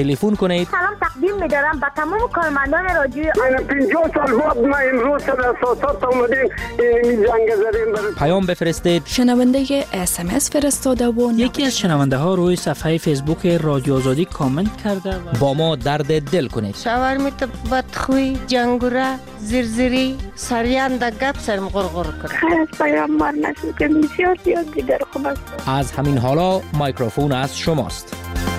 تلفن کنید. سلام تقدیم می‌دارم به تمام کارمندان رادیوی 50 سال بعد ما امروز در اساسات اومدیم این جنگ زدیم. پیام بفرستید. شنونده SMS فرستاده و یکی از شنونده ها روی صفحه فیسبوک رادیو آزادی کامنت کرده با ما درد دل کنید. شاورمیت بدخوی جنگوره زرزری سریان در گپ سرم غرغر کنه. خیلی پیام نشد که بسیار دیگر خوب است. از همین حالا میکروفون از شماست.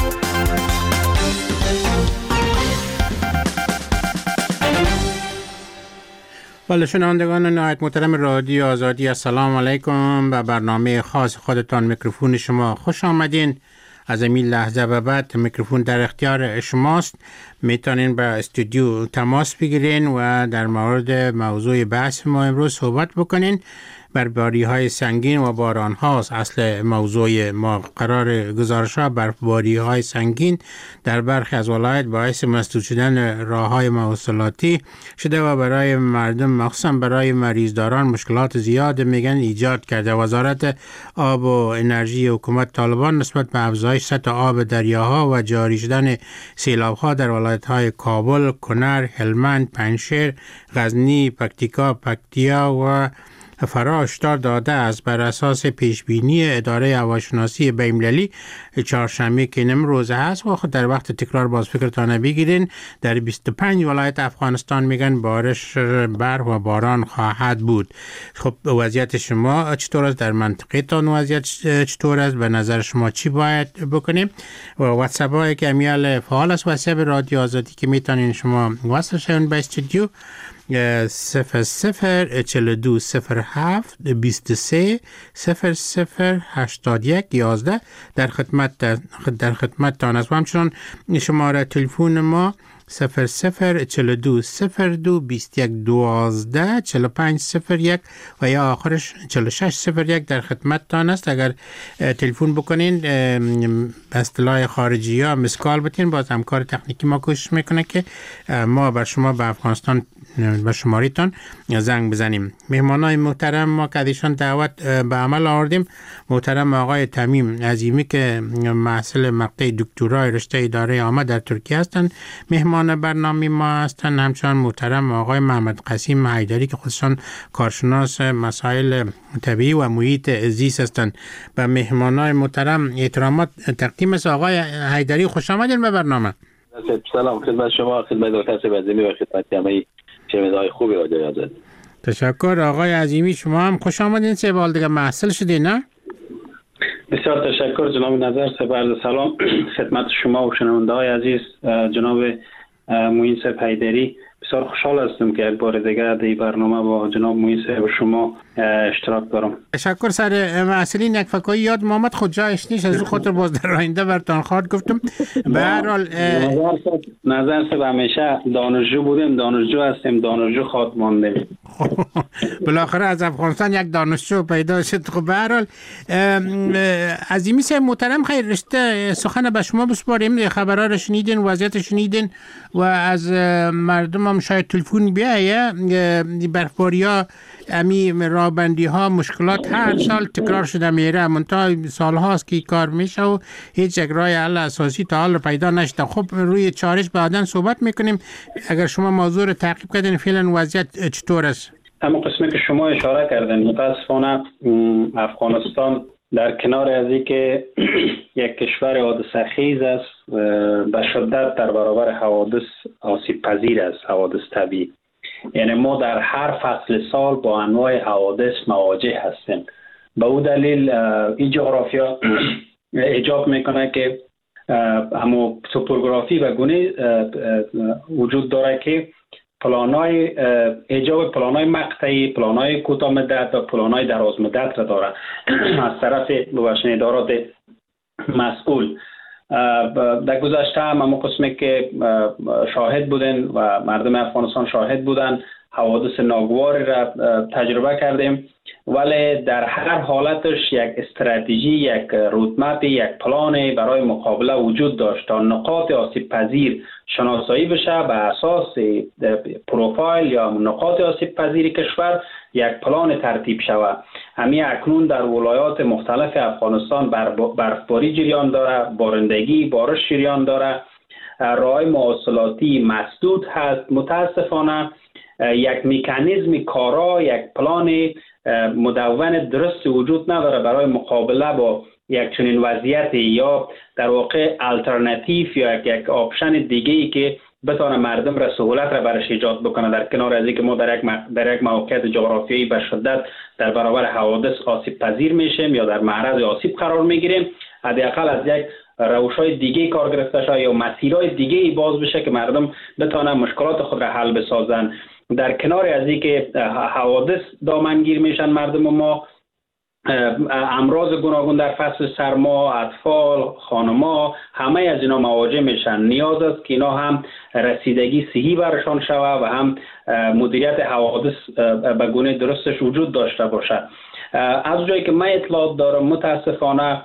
بله شنوندگان نهایت محترم رادیو آزادی، السلام علیکم. به برنامه خاص خودتان میکروفون شما خوش آمدین. از این لحظه به بعد میکروفون در اختیار شماست. میتونین به استودیو تماس بگیرین و در مورد موضوع بحث ما امروز صحبت بکنین. برفباری‌های سنگین و باران هاست اصل موضوع ما. قرار گزارش‌ها برفباری‌های سنگین در برخی از ولایات باعث مسدود شدن راه‌های مواصلاتی شده و برای مردم مخصوصا برای مریضداران مشکلات زیاد میگن ایجاد کرده. وزارت آب و انرژی حکومت طالبان نسبت به افزایش سطح آب دریاها و جاری شدن سیلاب‌ها در ولایت‌های کابل، کنر، هلمند، پنجشیر، غزنی، پکتیا و فرا هشدار داده است. بر اساس پیشبینی اداره هواشناسی بین‌المللی چهارشنبه که امروز هست و خود در وقت تکرار باز فکرتان بگیرین در 25 ولایت افغانستان میگن بارش برف و باران خواهد بود. خب وضعیت شما چطور است؟ در منطقه تان وضعیت چطور است؟ به نظر شما چی باید بکنیم؟ و واتساپ هایی که امیال فعال است واتساپ رادیو آزادی که میتونین شما وصل شون به استودیو 00420723008111 در خدمت تان است. و همچنان شماره تلفن ما 0042022112 4501 و یا آخرش 4601 در خدمت تان است. اگر تلفن بکنین به اصطلاح خارجی ها مسکال بتین، باز همکار تکنیکی ما کوشش میکنه که ما بر شما به افغانستان به شماریتان زنگ بزنیم. مهمانای محترم ما که ازشان دعوت به عمل آوردیم، محترم آقای تمیم عظیمی که محصل مقطع دکترای رشته اداره عامه در ترکیه هستند مهمان برنامه ما هستند. همچنان محترم آقای محمد قاسم حیدری که خودشان کارشناس مسائل طبیعی و محیط زیست هستند. به مهمانای محترم احترامات تقدیم است. آقای حیدری خوش آمدین به برنامه. سلام خدمت شما، خدمت دکتر عظیمی و خدمت همه شنونده‌های خوبی رادیو آزادی. تشکر آقای عظیمی، شما هم خوش آمدین. سه بار دیگه محصل شدین نه؟ بسیار تشکر جناب نظر. عرض سلام خدمت شما و شنونده‌های عزیز. جناب معین صاحب حیدری، بسیار خوشحال هستم که یک بار دیگه در برنامه با جناب معین صاحب و شما اشتراک دارم. تشکر. سر مسئولین یک فکایی یاد محمد خود جایش نیست، از او خاطر باز در آینده برتان خواهد گفتم. به هر حال نظر صاحب همیشه دانشجو بودیم، دانشجو هستیم، دانشجو خواهد ماندیم. بالاخره از افغانستان یک دانشجو پیدا شد. خب به هر حال عظیمی صاحب محترم، خیر رشته سخن به شما بسپاریم. خبرها رو شنیدین، وضعیت شنیدین و از مردم هم شاید تلفن بیایه. برفباری‌ها، امی رابندی ها، مشکلات هر سال تکرار شده میره، منتها سال هاست که کار میشه و هیچ یک راه حل اساسی تا حال پیدا نشده. خب روی چارش بعداً صحبت میکنیم. اگر شما موضوع رو تعقیب کردین فعلا وضعیت چطور است؟ اما قسمی که شما اشاره کردین، متاسفانه افغانستان در کنار از اینکه یک کشور حادثه خیز است، به شدت در برابر حوادث آسیب پذیر است، حوادث طبیعی. یعنی ما در هر فصل سال با انواع حوادث مواجه هستیم. به او دلیل این جغرافیا ایجاب میکنه که اما توپوگرافی و گونه وجود داره که ایجاب پلانای مقطعی، پلانای کوتاه مدت و پلانای دراز مدت را داره از طرف ادارات مسئول. در گذشته هم اما قسمی که شاهد بودن و مردم افغانستان شاهد بودن، حوادث ناگواری را تجربه کردیم، ولی در هر حالتش یک استراتژی، یک رودمپ، یک پلان برای مقابله وجود داشت تا نقاط آسیب پذیر شناسایی بشه. به اساس پروفایل یا نقاط آسیب پذیر کشور یک پلان ترتیب شود. همین اکنون در ولایات مختلف افغانستان برفباری جریان داره، بارندگی، بارش جریان داره راه‌های مواصلاتی مسدود هست. متاسفانه یک مکانیزم کارا، یک پلان مدون درست وجود نداره برای مقابله با یک چنین وضعیتی، یا در واقع الटरनेटिव یا یک آپشن دیگه ای که بتونه مردم را سهولت را برش ایجاد بکنه، در کنار از اینکه ما در یک موقعیت جغرافیایی به شدت در برابر حوادث آسیب پذیر میشیم یا در معرض آسیب قرار میگیریم، حداقل از یک روش‌های دیگه کار گرفته شده یا مسیرهای دیگه باز بشه که مردم بتونن مشکلات خود را حل بسازن. در کنار از اینکه حوادث دامنگیر میشن مردم ما، امراض گوناگون در فصل سرما، اطفال، خانم‌ها، همه از اینا مواجه میشن. نیاز است که اینا هم رسیدگی صحی برشان شود و هم مدیریت حوادث به گونه درستش وجود داشته باشد. از جایی که من اطلاعات دارم متاسفانه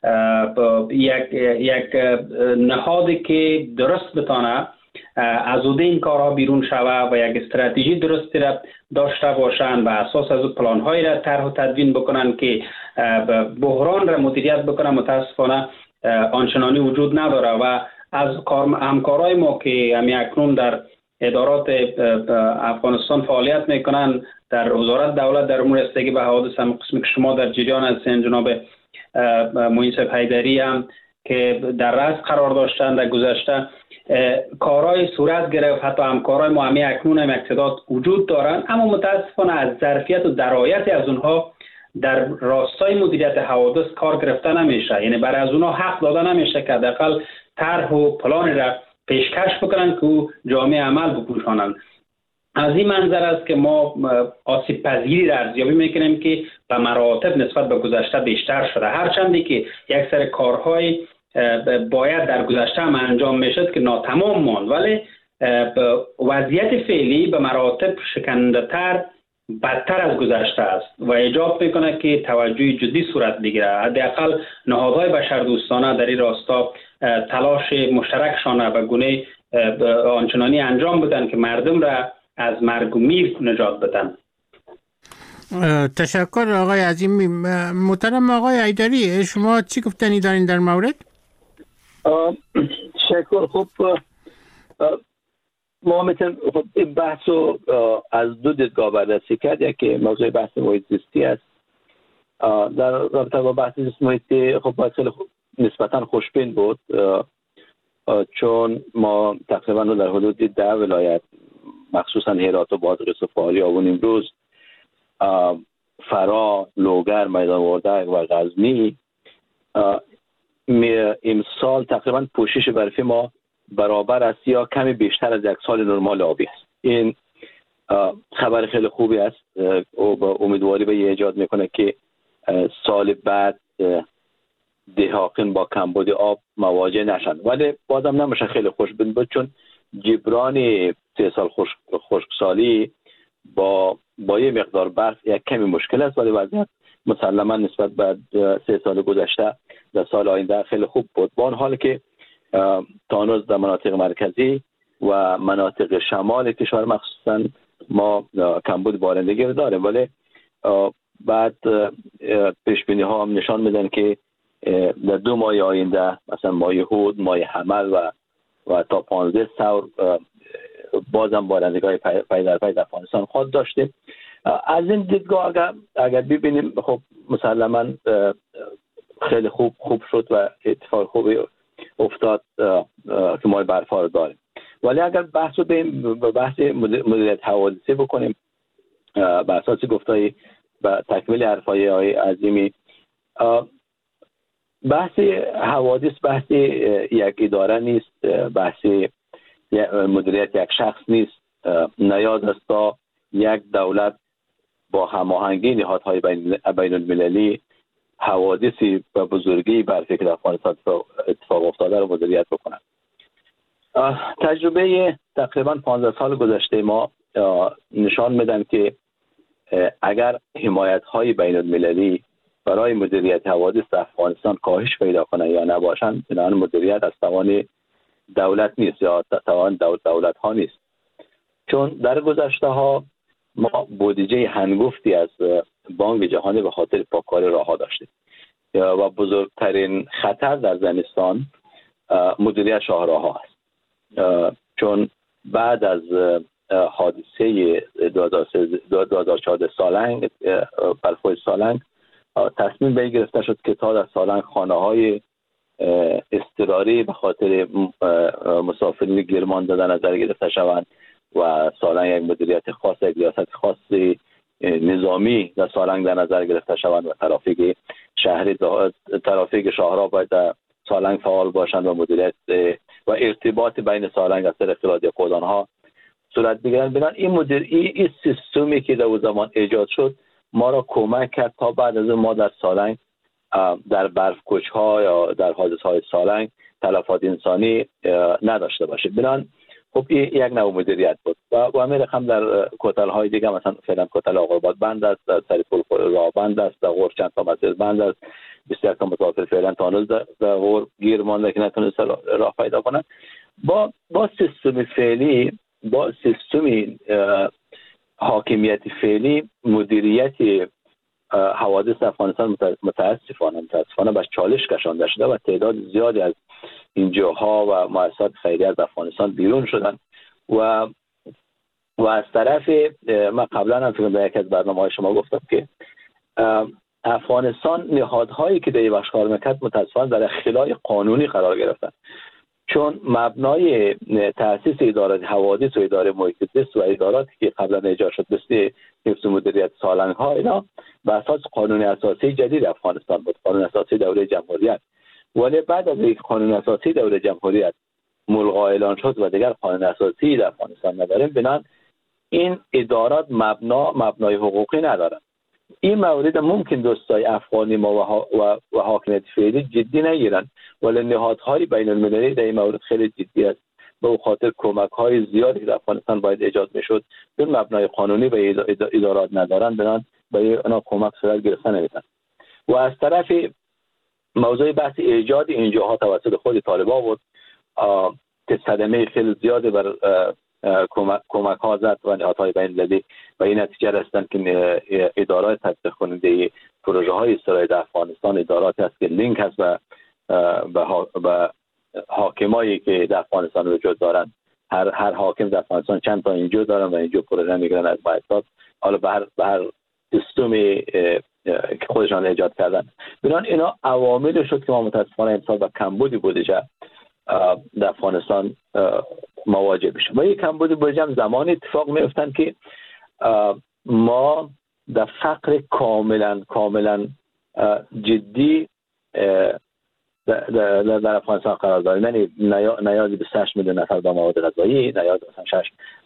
یک نهادی که درست بتانه از این کارها بیرون شوه و یک استراتژی درستی را داشته باشند و اساس از پلان‌هایی را طرح و تدوین بکنن که بحران را مدیریت بکنن، متاسفانه آنچنانی وجود نداره و از همکارای ما که اکنون در ادارات افغانستان فعالیت میکنن، در وزارت دولت در امور رسیدگی به حوادث، هم قسمی که شما در جریان هستین، جناب معین صاحب حیدری هم که در رأس قرار داشتن در گذشته، کارهای صورت گرفت. حتی همکارای ما اکنون هم اقتدار وجود دارن، اما متاسفانه از ظرفیت و درایت از اونها در راستای مدیریت حوادث کار گرفته نمیشه. یعنی برای از اونها حق داده نمیشه که حداقل طرح و پلان را پیشکش بکنن که جامعه عمل بپوشانند. از این منظر است که ما آسیب پذیری را ارزیابی میکنیم که به مراتب نسبت به گذشته بیشتر شده، هرچندی که یک سری کارهای باید در گذشته هم انجام میشد که ناتمام ماند، ولی وضعیت فعلی به مراتب شکننده تر، بدتر از گذشته است و ایجاب میکنه که توجه جدی صورت بگیره. حداقل نهادهای بشردوستانه در این راستا تلاش مشترکشان به گونه آنچنانی انجام بدن که مردم را از مرگ و میر نجات بدن. تشکر آقای عظیمی. محترم آقای حیدری، شما چی گفتنی دارین در مورد؟ تشکر. خب ما میتونیم این بحث رو از دو دیدگاه بررسی کرد. یکی موضوع بحث محیط زیستی است. در رابطه با بحث زیست محیطی خب خیلی نسبتا خوشبین بود، چون ما تقریبا در حدود 10 ولایت مخصوصا هرات و بادغیس و فاریاب و نیمروز، فرا، لوگر، میدان وردک و غزنی امسال تقریبا پوشش برفی ما برابر است یا کمی بیشتر از یک سال نرمال آبی است. این خبر خیلی خوبی است و با امیدواری به ایجاد میکنه که سال بعد دهاقین با کمبود آب مواجه نشن، ولی بازم نمیشه خیلی خوشبین بود، چون جبران 3 سال خشکسالی با یه مقدار برف یک کمی مشکل است، ولی وضعیت مسلما نسبت به 3 سال گذشته در سال آینده خیلی خوب بود. با آن حال که تانوز در مناطق مرکزی و مناطق شمال کشور مخصوصا ما کمبود بارندگی رو داریم، ولی بعد پیش بینی ها هم نشان میدن که در 2 ماه آینده، مثلا ماه هود، ماه حمل و تا 15 سور بازم بارندگی های پی در پی در افغانستان خود داشتیم. از این دیدگاه اگر ببینیم خب مسلما خیلی خوب شد و اتفاق خوبی افتاد که ما برفا رو داریم. ولی اگر بحث رو به بحث مدیریت حوادثی بکنیم بر اساس گفته‌ای و تکمیل حرفای آقای عظیمی، بحث حوادث بحث یک اداره نیست، بحث مدیریت یک شخص نیست. نیاز است تا یک دولت با هماهنگی نهادهای بین المللی حوادثی به بزرگی برفی که در افغانستان اتفاق افتاده رو مدیریت بکنن. تجربه تقریبا 15 سال گذشته ما نشان میدن که اگر حمایت‌های بین المللی برای مدیریت حوادث در افغانستان کاهش پیدا کنه یا نباشند، بنابراین مدیریت از توان دولت نیست یا توان دولت ها نیست. چون در گذشته ها ما بودجه هنگفتی از بانک جهانی به خاطر پاککاری راه‌ها داشتیم و بزرگترین خطر در زمستان مدیریت شاهراه‌ها است. چون بعد از حادثه 2014 سالنگ، برفای سالنگ، تصمیم به این گرفته شد که تا در سالنگ خانه‌های اضطراری به خاطر مسافرین گیرمانده در نظر گرفته شوند و سالنگ یک مدیریت خاص، یک ریاست خاصی نظامی در سالنگ در نظر گرفته شوند و ترافیک شهری، ترافیک شاهراه باید در سالنگ فعال باشند و مدیریت و ارتباط بین سالنگ از طریق رادیو قودان‌ها صورت بگیرند. بنابراین این سیستمی که در اون زمان ایجاد شد ما را کمک کرد تا بعد از ما در سالنگ در برف کوچ‌ها یا در حادثه‌های سالنگ تلفات انسانی نداشته باشیم. بنابراین خب این یک نوع مدیریت بود و همین رقم در کتل‌های دیگه، مثلا فعلا کتل آقاباد بند است، در سریپول راه بند است، در غور چند تا مسیر بند است، 21 تا مسافر فعلا تا هنوز در غور گیر مانده که نتونست راه پیدا کنند. با سیستم فعلی، با سیستم حاکمیت فعلی، مدیریت حوادث افغانستان متاسفانه به چالش کشانده شده و تعداد زیادی از NGOها و مؤسسات خیریه از افغانستان بیرون شدن و از طرف من قبلا هم در یک از برنامه‌های شما گفتم که افغانستان نهادهایی که در این بخش کار میکرد متاسفانه در اختلال قانونی قرار گرفتن، چون مبنای تأسیس اداره حوادث و اداره محیط زیست و اداراتی که قبلا ایجاد شد مثل حفظ مدیریت سالنگ ها، اینا بر اساس قانون اساسی جدید افغانستان بود، قانون اساسی دوره جمهوریت. ولی بعد از اینکه قانون اساسی دوره جمهوریت ملغا اعلان شد و دیگر قانون اساسی در افغانستان نداریم، بنابراین این ادارات مبنای حقوقی ندارند. این مورد ممکن دوستای افغانی ما و حاکمیت فعلی جدی نگیرند، ولی نهادهای بین المللی در این مورد خیلی جدی است. به خاطر کمک‌های زیادی در افغانستان باید ایجاد میشد، چون مبنای قانونی به ادارات ندارند، بنابراین به اونا کمک صورت گرفته نمیتونن. و از طرف موضوع بحث ایجاد اینجاها توسط خود طالبان بود که صدمه خیلی زیادی بر کمک ها زد و نهادهای بین المللی و این نتیجه رسیدن که ادارات تطبیق کننده پروژه های استراتژی افغانستان اداراتی است که لینک هست به حاکمایی که در افغانستان وجود دارند. هر حاکم در افغانستان چند تا اینجا دارن و اینجا پروژه میگیرن از مؤسسات، حالا به هر سیستمی که خودشان ایجاد کردن. بنابراین اینا عوامل شد که ما متاسفانه امسال با کمبود بودجه در افغانستان مواجه بشیم. و یک کمبود بودجه هم زمان اتفاق میفتن که ما در فقر کاملا جدی در افغانستان قرار داریم. یعنی نیازی 28 میلیون نفر به مواد غذایی، نیاز مثلا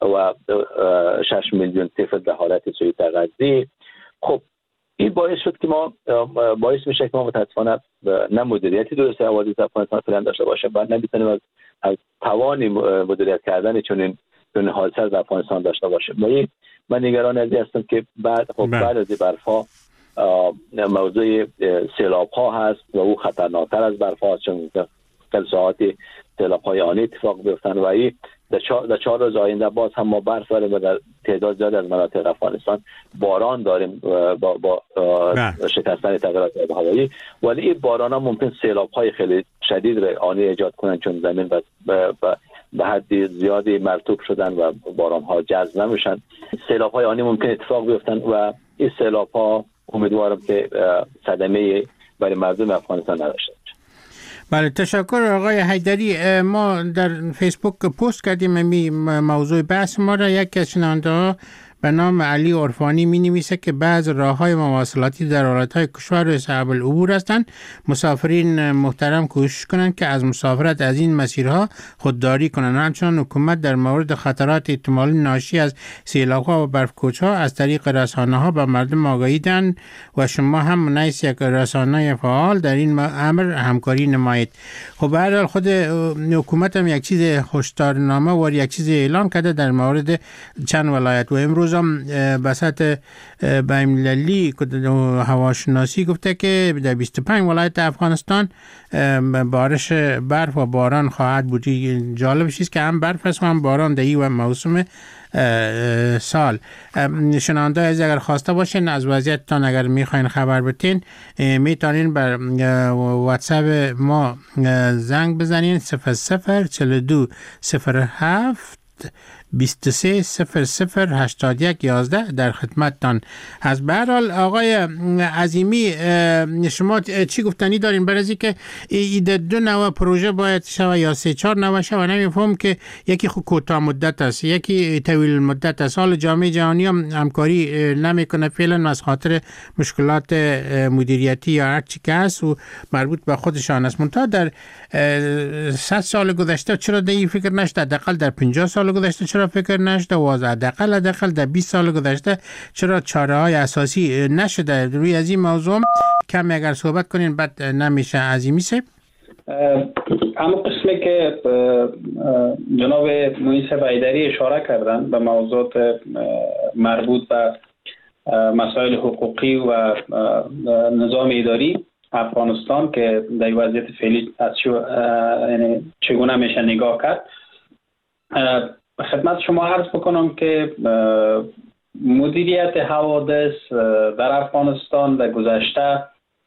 6 میلیون طفل در حالت سوء تغذیه. خب این باعث شد که باعث میشه که ما متاسفانه نه مدیریتی درست حوادث افغانستان فعلا داشته باشیم، بعد نمیتونیم از توان مدیریت کردن چنین حادثه در افغانستان داشته باشیم. من نگران از این هستم که بعد از برفا موضوع سیلاب ها هست و او خطرناکتر از برفا هست، چون خیلی ساعات سیلاب های آنی اتفاق بیفتن و این در 4 روز آینده باز هم ما برف داریم و در تعداد زیاد از مناطق افغانستان باران داریم با شکستن تغییرات آب و هوایی. ولی این باران ها ممکن سیلاب های خیلی شدید را آنی ایجاد کنند، چون زمین به حد زیادی مرطوب شدن و باران ها جذب نمیشن. سیلاب های آنی ممکن اتفاق بیفتن و این سیلاب ها امیدوارم که صدمه برای مردم افغانستان نداشته باشه. بله، تشکر آقای حیدری. ما در فیسبوک پست کردیم موضوع بحث ما را. یک از شنونده به نام علی عرفانی می نویسه که بعض راه‌های مواصلاتی در ایالت‌های کشور صعب العبور هستند. مسافرین محترم کوشش کنند که از مسافرت از این مسیرها خودداری کنند. همچنین حکومت در مورد خطرات احتمالی ناشی از سیلاب‌ها و برف‌کوچ‌ها از طریق رسانه‌ها به مردم آگاهی دهند و شما هم منیس یک رسانه فعال در این امر همکاری نمایید. خب به هر حال خود حکومت هم یک چیز هشدارنامه و یک چیز اعلام کرده در مورد چند ولایت و امروز بساط بین‌المللی هواشناسی گفته که در 25 ولایت افغانستان بارش برف و باران خواهد بود. جالب چیز که هم برف است و هم باران در این موسم سال. شنونده از اگر خواسته باشین از وضعیتتان اگر میخواین خبر بتین میتونین بر واتساپ ما زنگ بزنین 0042 07 23 00 81 11 در خدمتتان از. به هر حال آقای عظیمی شما چی گفتنی دارین برای اینکه این دو نوع پروژه باید شوه یا 3-4 نوع شوه؟ نمیفهم که یکی خود کوتاه مدت است یکی طویل مدت است. حال جامعه جهانی هم همکاری نمیکنه فعلا از خاطر مشکلات مدیریتی یا هر چی که است و مربوط به خودشان است. منتها در 100 سال گذشته چرا در این فکر نشده؟ حداقل در 50 سال گذشته چرا فکر نشده؟ و حداقل در 20 سال گذشته چرا چاره‌های اساسی نشده؟ روی از این موضوع کمی اگر صحبت کنین بعد نمیشه عظیمی صاحب. اما قسمی که جناب معین صاحب حیدری اشاره کردن به موضوعات مربوط به مسائل حقوقی و نظام اداری افغانستان که در وضعیت فعلی یعنی چگونه میشه نگاه کرد، خدمت شما عرض بکنم که مدیریت حوادث در افغانستان در گذشته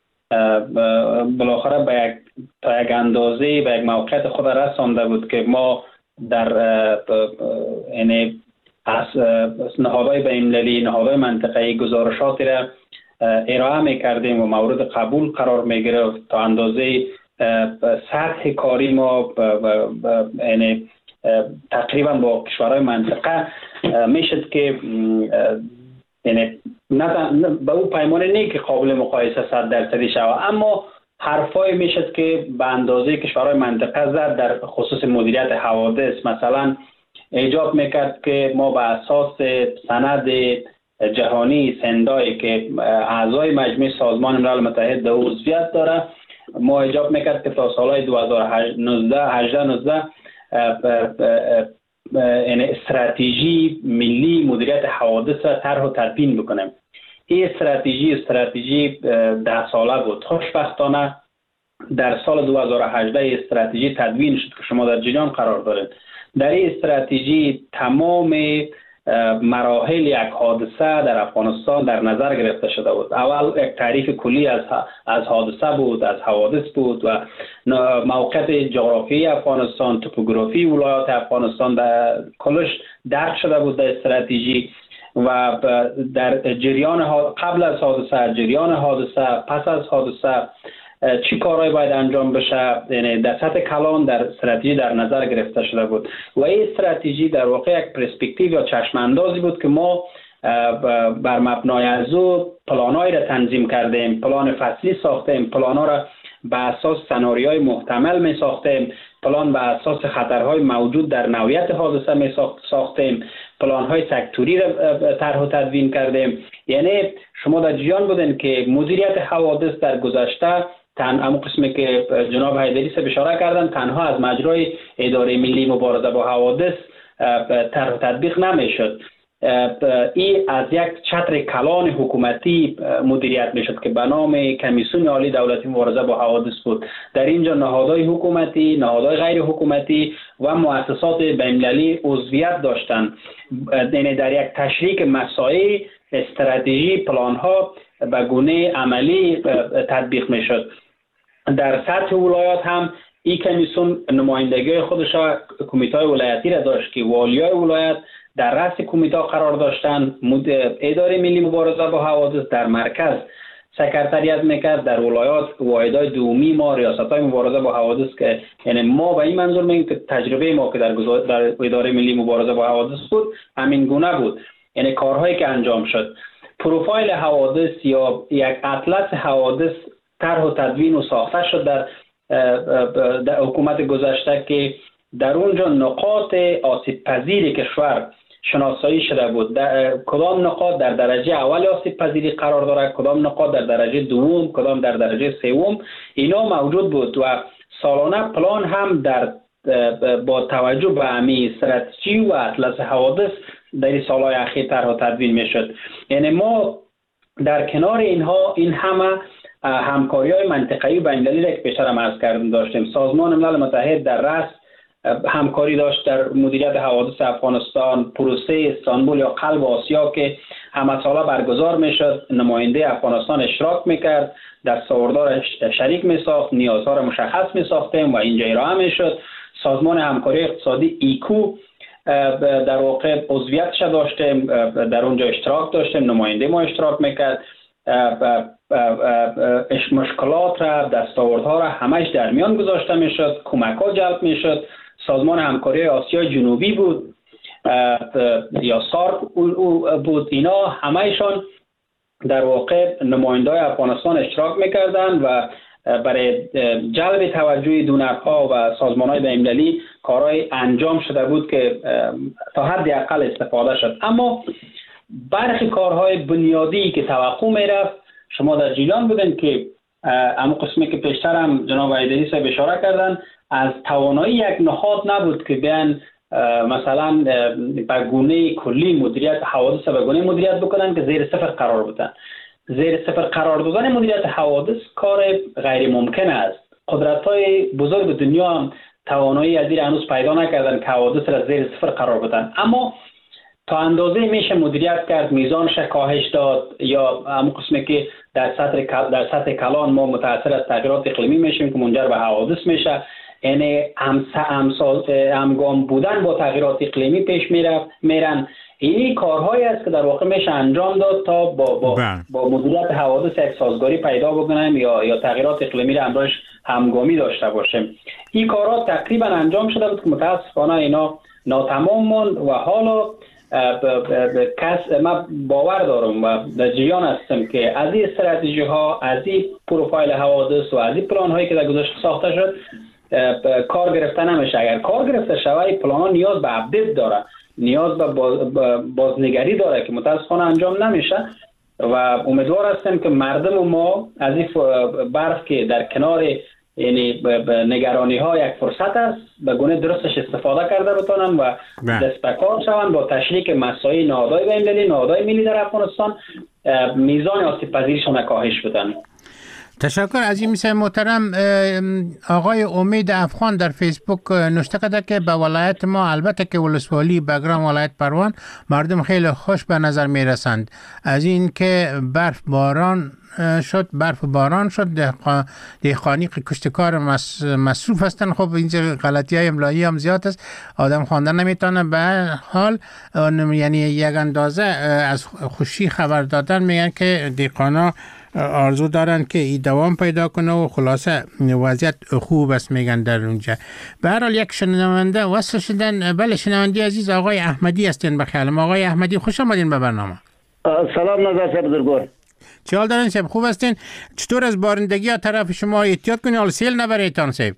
بالاخره تا یک اندازه به یک موقعیت خود رسانده بود که ما در یعنی از نهادهای بین‌المللی، نهادهای منطقه‌ای گزارشاتی را ارائه می‌کردیم و مورد قبول قرار می‌گرفت. تا اندازه سطح کاری ما یعنی تقریبا با کشورهای منطقه میشد که یعنی نه به اون پیمانه نه که قابل مقایسه 100% شود، اما حرفای میشد که به اندازه کشورهای منطقه زد در خصوص مدیریت حوادث. مثلا ایجاب میکرد که ما به اساس سند جهانی سندای که اعضای مجمع سازمان ملل متحد در عضویت داره، ما ایجاب میکرد که تا سالهای 2019 یعنی استراتژی ملی مدیریت حوادث را طرح و تدوین بکنیم. این استراتژی 10 ساله بود. خوشبختانه در سال 2018 استراتژی تدوین شد که شما در جریان قرار دارید. در این استراتژی تمام مراحل یک حادثه در افغانستان در نظر گرفته شده بود. اول یک تعریف کلی از حادثه بود، از حوادث بود و موقعیت جغرافیایی افغانستان، توپوگرافی ولایات افغانستان در کلش درک شده بود در استراتژی و در جریان قبل از حادثه، جریان حادثه، پس از حادثه چی کارهایی باید انجام بشه، یعنی در سطح کلان در استراتژی در نظر گرفته شده بود و این استراتژی در واقع یک پرسپکتیو یا چشم اندازی بود که ما بر مبنای از او پلانایی را تنظیم کردیم، پلان فصلی ساختیم، پلانا را به اساس سناریوهای محتمل می ساختیم، پلان به اساس خطرهای موجود در نوعیت حادثه می ساختیم، پلانهای سکتوری را طرح و تدوین کردیم. یعنی شما در جریان بودین که مدیریت حوادث در گذشته اما قسمی که جناب حیدری صاحب اشاره کردن تنها از مجرای اداره ملی مبارزه با حوادث طرح و تطبیق نمیشد. این از یک چتر کلان حکومتی مدیریت میشد که به نام کمیسیون عالی دولتی مبارزه با حوادث بود. در اینجا نهادهای حکومتی، نهادهای غیر حکومتی و مؤسسات بین‌المللی عضویت داشتند. یعنی در یک تشریک مسائل استراتژی پلان‌ها به گونه عملی تطبیق میشد. در سطح ولایات هم این کمیسیون نمایندگی خودش کمیته ولایتی را داشت که والیای ولایت در رأس کمیته قرار داشتن. اداره ملی مبارزه با حوادث در مرکز سکرتریت میکرد، در ولایات واحدهای دومی ما ریاست‌های مبارزه با حوادث که یعنی ما به این منظور میگیم که تجربه ما که در اداره ملی مبارزه با حوادث بود همین گونه بود. یعنی کارهایی که انجام شد، پروفایل حوادث یا یک اطلس حوادث طرح و تدوین و ساخته شد در حکومت گذشته که در اونجا نقاط آسیب پذیر کشور شناسایی شده بود. کدام نقاط در درجه اول آسیب پذیری قرار داره، کدام نقاط در درجه دوم، کدام در درجه سوم، اینا موجود بود و سالانه پلان هم با توجه به همین استراتژی و اطلس حوادث در این سالهای اخیر طرح و تدوین میشد. یعنی ما در کنار اینها این همه همکاری‌های منطقه‌ای و بین‌المللی که پیشتر عرض کردم داشتیم. سازمان ملل متحد در رأس همکاری داشت در مدیریت حوادث افغانستان. پروسه استانبول یا قلب آسیا که همه ساله برگزار میشد، نماینده افغانستان اشتراک میکرد، دستاوردها شریک میساخت، نیازها را مشخص میساختیم و اینجا ارائه میشد. سازمان همکاری اقتصادی ایکو در واقع عضویتش داشتیم، در اونجا اشتراک داشتیم، نماینده ما اشتراک میکرد. مشکلات را، دستاوردها را همش در میان گذاشته میشد، کمک ها جلب میشد. سازمان همکاری آسیای جنوبی بود یا سارک بود، اینا همهشان در واقع نماینده‌های افغانستان اشتراک میکردند و برای جلب توجه دونرها و سازمان‌های بین‌المللی کارهای انجام شده بود که تا حد اقل استفاده شد. اما برخی کارهای بنیادی که توقع میرفت، شما در جریان بودن که اما قسمی که پیشتر هم جناب ایدری صاحب اشاره کردن، از توانایی یک نهاد نبود که بیان مثلا به گونه کلی مدیریت حوادث به گونه مدیریت بکنن که زیر صفر قرار بودن. زیر صفر قرار دادن مدیریت حوادث کار غیر ممکن است. قدرت‌های بزرگ دنیا هم توانایی از این هنوز پیدا نکردن که حوادث را زیر صفر قرار بدن، اما تا اندازه میشه مدیریت کرد، میزانش کاهش داد. یا همون قسمی که در سطح کلان ما متاثر از تغییرات اقلیمی میشیم که منجر به حوادث میشه، یعنی همگام بودن با تغییرات اقلیمی پیش میرن. این کارهایی است که در واقع میشه انجام داد تا با مدیریت حوادث یک سازگاری پیدا بکنیم یا تغییرات اقلیمی را همراهش همگامی داشته باشیم. این کارها تقریبا انجام شده بود که متاسفانه اینا ناتمام موند و حالا ما باور دارم و در جریان هستم که از این استراتژی ها، از این پروفایل حوادث و از این پلان هایی که در گذشته ساخته شد کار گرفته نمیشه. اگر کار گرفته شود این پلان ها نیاز به اپدیت داره، نیاز به بازنگری داره که متاسفانه انجام نمیشه و امیدوار هستم که مردم ما از این برف که در کنار یعنی نگرانی ها یک فرصت است به گونه درستش استفاده کرده بتونن و دست به کار شوند با تشریک مسائل نهادهای بین‌المللی، نهادهای ملی در افغانستان، میزان آسیب پذیریشون کاهش بدن. تشکر از این میسه محترم. آقای امید افغان در فیسبوک نوشته کرده که به ولایت ما البته که ولسوالی بگرام ولایت پروان مردم خیلی خوش به نظر میرسند. از این که برف باران شد دهقانی کشتکار مصروف هستند. خب اینجا غلطی های املایی هم زیاد است، آدم خواندن نمیتونه. به حال یعنی یک اندازه از خوشی خبر دادن میگن که دهقانا آرزو دارن که این دوام پیدا کنه و خلاصه وضعیت خوب است میگن در اونجا. به هر حال یک شنونده وصل شدن. بله شنونده عزیز آقای احمدی هستین. بخیرم آقای احمدی، خوش آمدین به برنامه. سلام نظر صاحب بزرگوار، چه حال دارین صاحب؟ خوب هستین؟ چطور از بارندگی ها طرف شما احتیاط کنین حال سیل نبریتان صاحب؟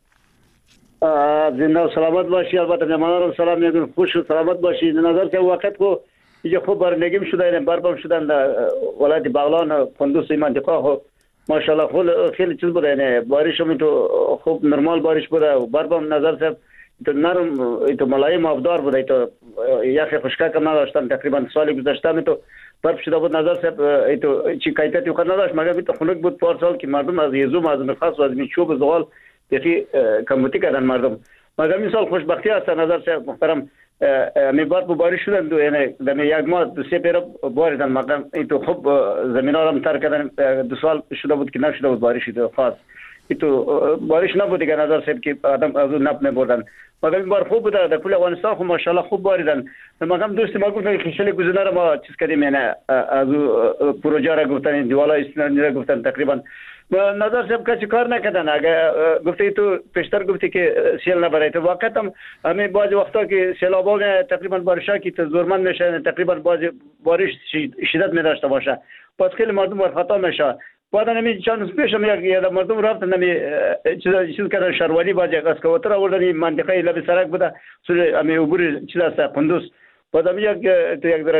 زنده و سلامت باشی. البته مهمانان رو سلام میگم، خوش و سلامت باشی. نظر صاحب وقت کو اینجا خوب بارندگی شده، برفم شدن در ولایت بغلان، قندوز منطقه خو ماشاءالله خیلی چیز بوده، یعنی بارش هم تو خوب نرمال بارش بوده و برفم نظر صاحب تو نرم تو ملایم آبدار بوده، تو یخ خشکا کم نداشتن. تقریبا سال گذشته تو برف شده بود نظر صاحب، تو چی کیفیتی خود نداشت مگر تو خنک بود. پارسال که مردم از یزوم از نفس و از میچوب زغال دقیق کمبوتی کردن مردم، مگر این سال خوشبختی هست نظر صاحب محترم. می بارش شدن دو، یعنی در یک ماه دو سه پیر باریدن مگر تو خوب زمین ها را تر کردن. 2 سال شده بود که نشده بود بارشی تو خاص، تو بارش نبود دیگه نظر صاحب که آدم از اون نپ میبردن. مگر این بار خوب بوده در کل افغانستان، خب ماشاءالله خوب باریدن. مگر دوست ما گفتن که خیلی گزینه را ما چیز کردیم، یعنی از پروژه را گفتن، دیوالا استنادی را گفتن. تقریبا نظر صاحب کسی کار نکردن. اگه گفتی تو پیشتر گفتی که سیل نبره، تو واقعا هم همین بعضی وقتا که سیلابا تقریبا بارشا که زورمند میشه، تقریبا بعضی بارش شدت می داشته باشه، پس خیلی مردم بر خطا میشه. بعد همین چند روز پیش هم یک مردم رفتن همین چیز کردن شهروانی، بعد یک اسکواتر آوردن این منطقه لب سرک بوده، همین عبور چیز است قندوز. بعد هم یک درجه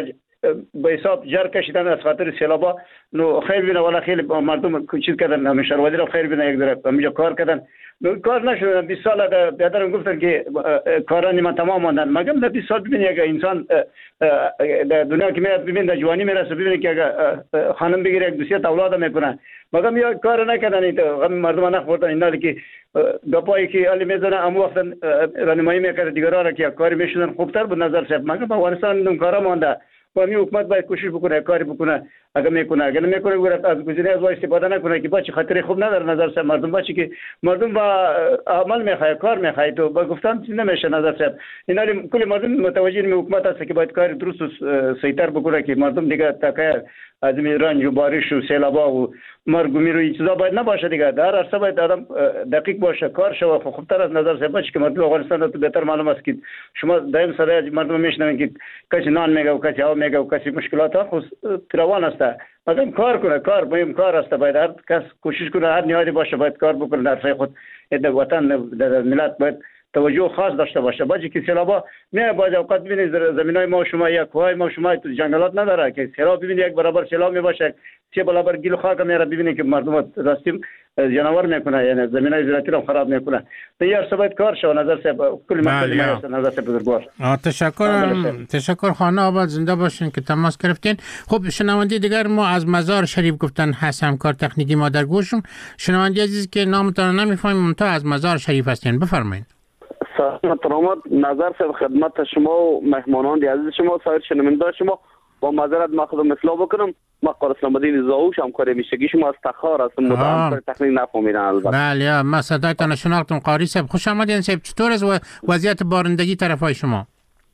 به حساب جر کشیدن از خاطر سیلابا. نو خیر بینه ولی خیلی مردم چیز کردن، مشروادی را خیر بینه یک ذره همینجا کار کردن. نو کار نشد. 20 سال بیادرم گفتن که کارا نیمه تمام ماندن. مگم در 20 سال ببینید اگه انسان در دنیا که میاد ببین در جوانی میرسه ببینید که اگه خانم بگیره یک دوسیت اولاد میکنه. مگم یا کار نکردن این مردم نخوردن اینا که گپایی که علی میزنه ام وقت راهنمایی میکرد دیگران را که کاری میشدن خوبتر بود نظر صاحب. مگم افغانستان اون کارا مونده. و می حکومت باید کوشش بکنه کاری بکنه. اگه میکنه اگه نمیکنه گورت از گزینه از استفاده نکنه که بچه خاطر خوب نداره نظر صاحب. مردم بچه که مردم با عمل میخواد کار میخواد تو با گفتن نمیشه نظر صاحب. اینا کل مردم متوجه می حکومت است که باید کار درست و صحیح‌تر بکنه که مردم دیگه تکه از این رنج و بارش و سیلابا و مرگ و میر و این چیزا باید نباشه دیگه. در عرصه باید آدم دقیق باشه کار شو خوبتر از نظر صاحب. بچه که مردم افغانستان تو بهتر معلوم است که شما دائم سر مردم میشنوید که کسی نان میگه و کسی آب میگه و کسی مشکلات ها روان است. مثلا کار کنه، کار مهم کار است. باید هر کس کوشش کنه، هر نیازی باشه باید کار بکنه در سای خود. در وطن در ملت باید توجه خاص داشته باشه. باشه که سیلابا نه باید اوقات ببینید زمینای ما شما یا کوههای ما شما تو جنگلات نداره که سیلاب ببینید یک برابر سیلاب میباشه، سه برابر گل خاک میاره ببینید که مردم راستیم جنوار میکنه، یعنی زمینای زراعتی رو خراب میکنه. دیگر سبب کار شو نظر صاحب کل مسئله نظر صاحب بزرگوار. تشکر خانه آباد زنده باشین که تماس گرفتین. خب شنونده دیگر ما از مزار شریف گفتن هست همکار تکنیکی ما در گوشم. شنونده عزیز که نامتون نمیفهمیم منتها از مزار شریف هستین بفرمایید. سلام ترامات نظر صاحب خدمت شما و مهمانان عزیز شما سایر شنونده شما با معذرت ما خودم اصلاح بکنم. ما قاری اسلام الدین زاوش همکار میشگی شما از تخار هستم مدام تکنیک نفهمیدن البته. بله ما صدایتان شناختم. قاری صاحب خوش آمدین. صاحب چطور است وضعیت بارندگی طرفای شما؟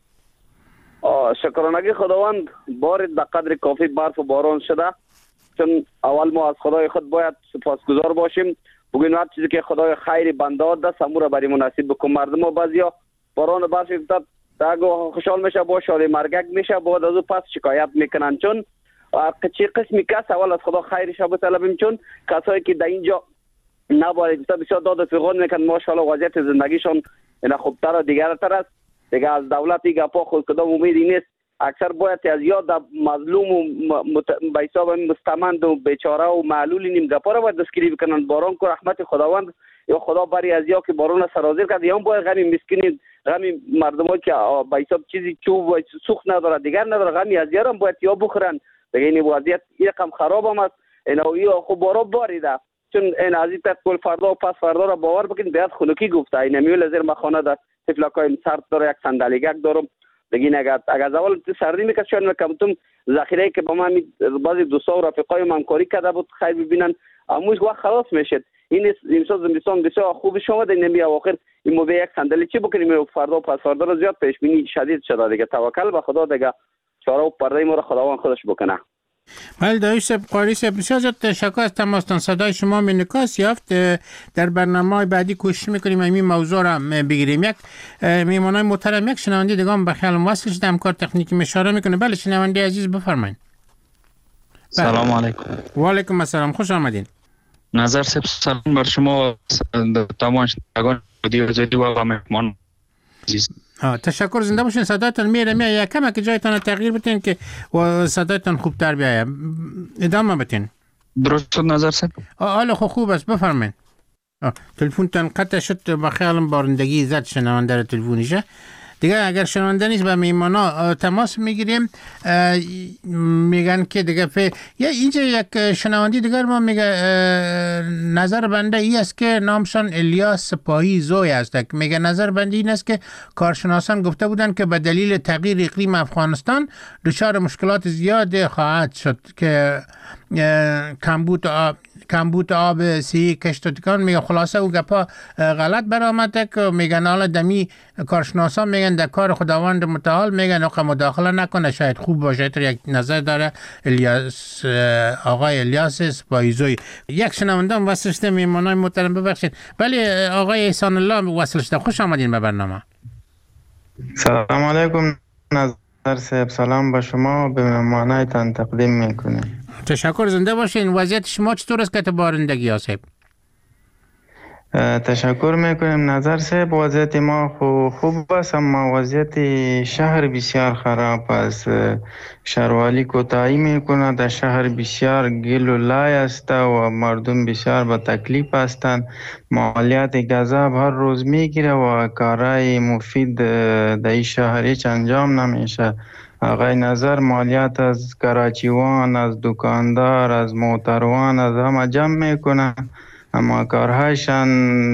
شکرانگی خداوند بارید به قدر کافی برف و باران شده، چون اول ما از خدای خود باید سپاسگزار باشیم. بگوین هر چیزی که خدای خیر بنده دست امور برای مناسب بکن. مردم بعضیا باران برف افتاد داگو خوشحال میشه با شاد مرگک میشه، بعد از پس شکایت میکنن. چون چه قسمی کس اول از خدا خیرش بطلبیم، چون کسایی که در اینجا نباید بسیار داد و فغان میکنن ماشاءالله وضعیت زندگیشون اینا خوبتر و دیگرتر است. دیگه از دولتی گپا خود کدام امیدی نیست. اکثر باید از یاد مظلوم و به حساب مستمند و بیچاره و معلول نیم گپا را باید دستگیری بکنن. باران کو رحمت خداوند یا خدا بری از یا که باران سرازیر کرد یا باید غمی مسکین غمی مردمایی که به حساب چیزی چوب و سوخت نداره دیگر نداره غمی از یارم باید یا بخورن. دیگه این وضعیت یکم خراب هم است. اینا یا خب بارا باریده، چون این از این کل فردا و پس فردا را باور بکنید بیاد خنکی گفته. این میول از ما خانه در تفلکای سرد داره، یک صندلیگک دارم. دیگه اگر اول سردی میکرد شاید میکردم ذخیره که با من بعضی دوستا و رفیقای من کاری کرده بود خیر ببینن اموش وقت خلاص میشد. این امسال زمستان بسیار خوب شما در نمی اواخر این مو به یک صندلی چی بکنیم فردا و پس فردا رو زیاد پیش بینی شدید شده. دیگه توکل به خدا دیگه چاره و پرده ما رو خداوند خودش بکنه. بله دایش صاحب قاری صاحب بسیار زیاد تشکر از تماستان. صدای شما انعکاس یافت. در برنامه بعدی کوشش میکنیم این موضوع را بگیریم. یک میهمانای محترم یک شنونده دیگه هم به خیالم وصل شده همکار تکنیکی اشاره میکنه. بله شنونده عزیز بفرمایید. سلام علیکم. و علیکم السلام خوش آمدین. نظر صاحب سلام بر شما تمام شنوندگان رادیو آزادی و مهمان عزیز. تشکر زنده باشین. صدایتان میره کمک جایتان تغییر بتین که و صدایتان خوبتر بیاید. ادامه بتین. درست شد نظر صاحب؟ حالا خوب است بفرمایید. تلفنتان قطع شد به خیالم بارندگی زد شنونده تلفنیشه. دیگه اگر شنونده نیست به میمانا تماس میگیریم. میگن که دیگه اینجا یک شنونده دیگر ما میگه نظر بنده ای است که نامشان الیاس سپاهی زوی است. میگه نظر بنده این است که کارشناسان گفته بودن که به دلیل تغییر اقلیم افغانستان دچار مشکلات زیاد خواهد شد که کمبود آب سی کشتکان. میگه خلاصه او گپا غلط برآمده که میگن حالا دمی کارشناسان میگن در کار خداوند متعال میگن آقا مداخله نکنه شاید خوب باشه. یک نظر داره آقای الیاس سپاهیزوی. یک شنونده هم وصل شده میمانای محترم ببخشید. ولی آقای احسان الله وصل شده. خوش آمدین به برنامه. سلام علیکم نظر صاحب. سلام با شما به مهمانایتان تقدیم میکنیم. تشکر زنده باشین. وضعیت شما چطور است که بارندگی ها صاحب؟ تشکر میکنیم نظر صاحب. وضعیت ما خوب است، اما وضعیت شهر بسیار خراب است. شهروالی کوتاهی میکنه، در شهر بسیار گل و لای است و مردم بسیار به تکلیف هستند. مالیات گزاف هر روز میگیره و کارهای مفید در این شهر هیچ انجام نمیشه. آقای نظر مالیات از کراچیوان، از دکاندار، از موتروان، از همه جمع میکنه، اما کارهایشان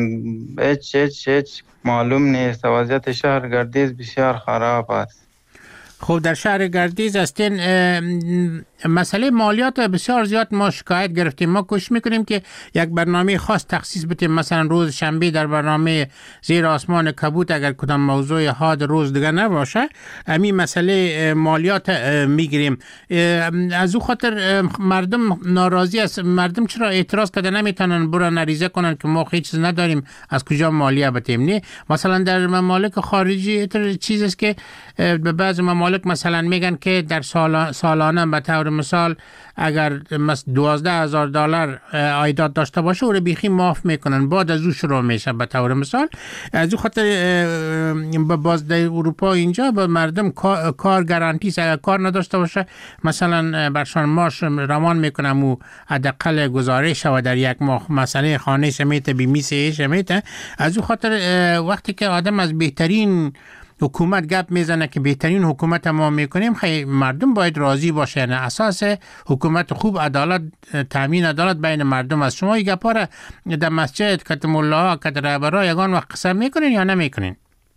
هیچ معلوم نیست. وضعیت شهر گردیز بسیار خراب است. خب در شهر گردیز هستین، مسئله مالیات بسیار زیاد ما شکایت گرفتیم. ما کوشش میکنیم که یک برنامه خاص تخصیص بدیم، مثلا روز شنبه در برنامه زیر آسمان کبوت اگر کدام موضوع حاد روز دیگه نباشه همین مسئله مالیات میگیریم. از او خاطر مردم ناراضی است. مردم چرا اعتراض کرده نمیتونن برن عریضه کنن که ما هیچ چیز نداریم، از کجا مالیه بدیم؟ نه مثلا در ممالک خارجی چیز است که به بعض ممالک مثلا میگن که در سالانه به طور مثال اگر $12,000 عایدات داشته باشه او رو بیخی معاف میکنن، بعد از او شروع میشه به طور مثال. از او خاطر باز در اروپا اینجا به مردم کار گارانتی است، اگر کار نداشته باشه مثلا برشان ماش روان میکنم و حداقل گزارش و در یک ماه مسئله خانه شمیته بیمیسه شمیته. از او خاطر وقتی که آدم از بهترین حکومت گپ میزنه که بهترین حکومت ما میکنیم، خیلی مردم باید راضی باشه. یعنی اساس حکومت خوب عدالت، تامین عدالت بین مردم است. شما این گپا را در مسجد کت ملاها کت رهبرا یگان وقت قسم میکنین یا نمیکنین؟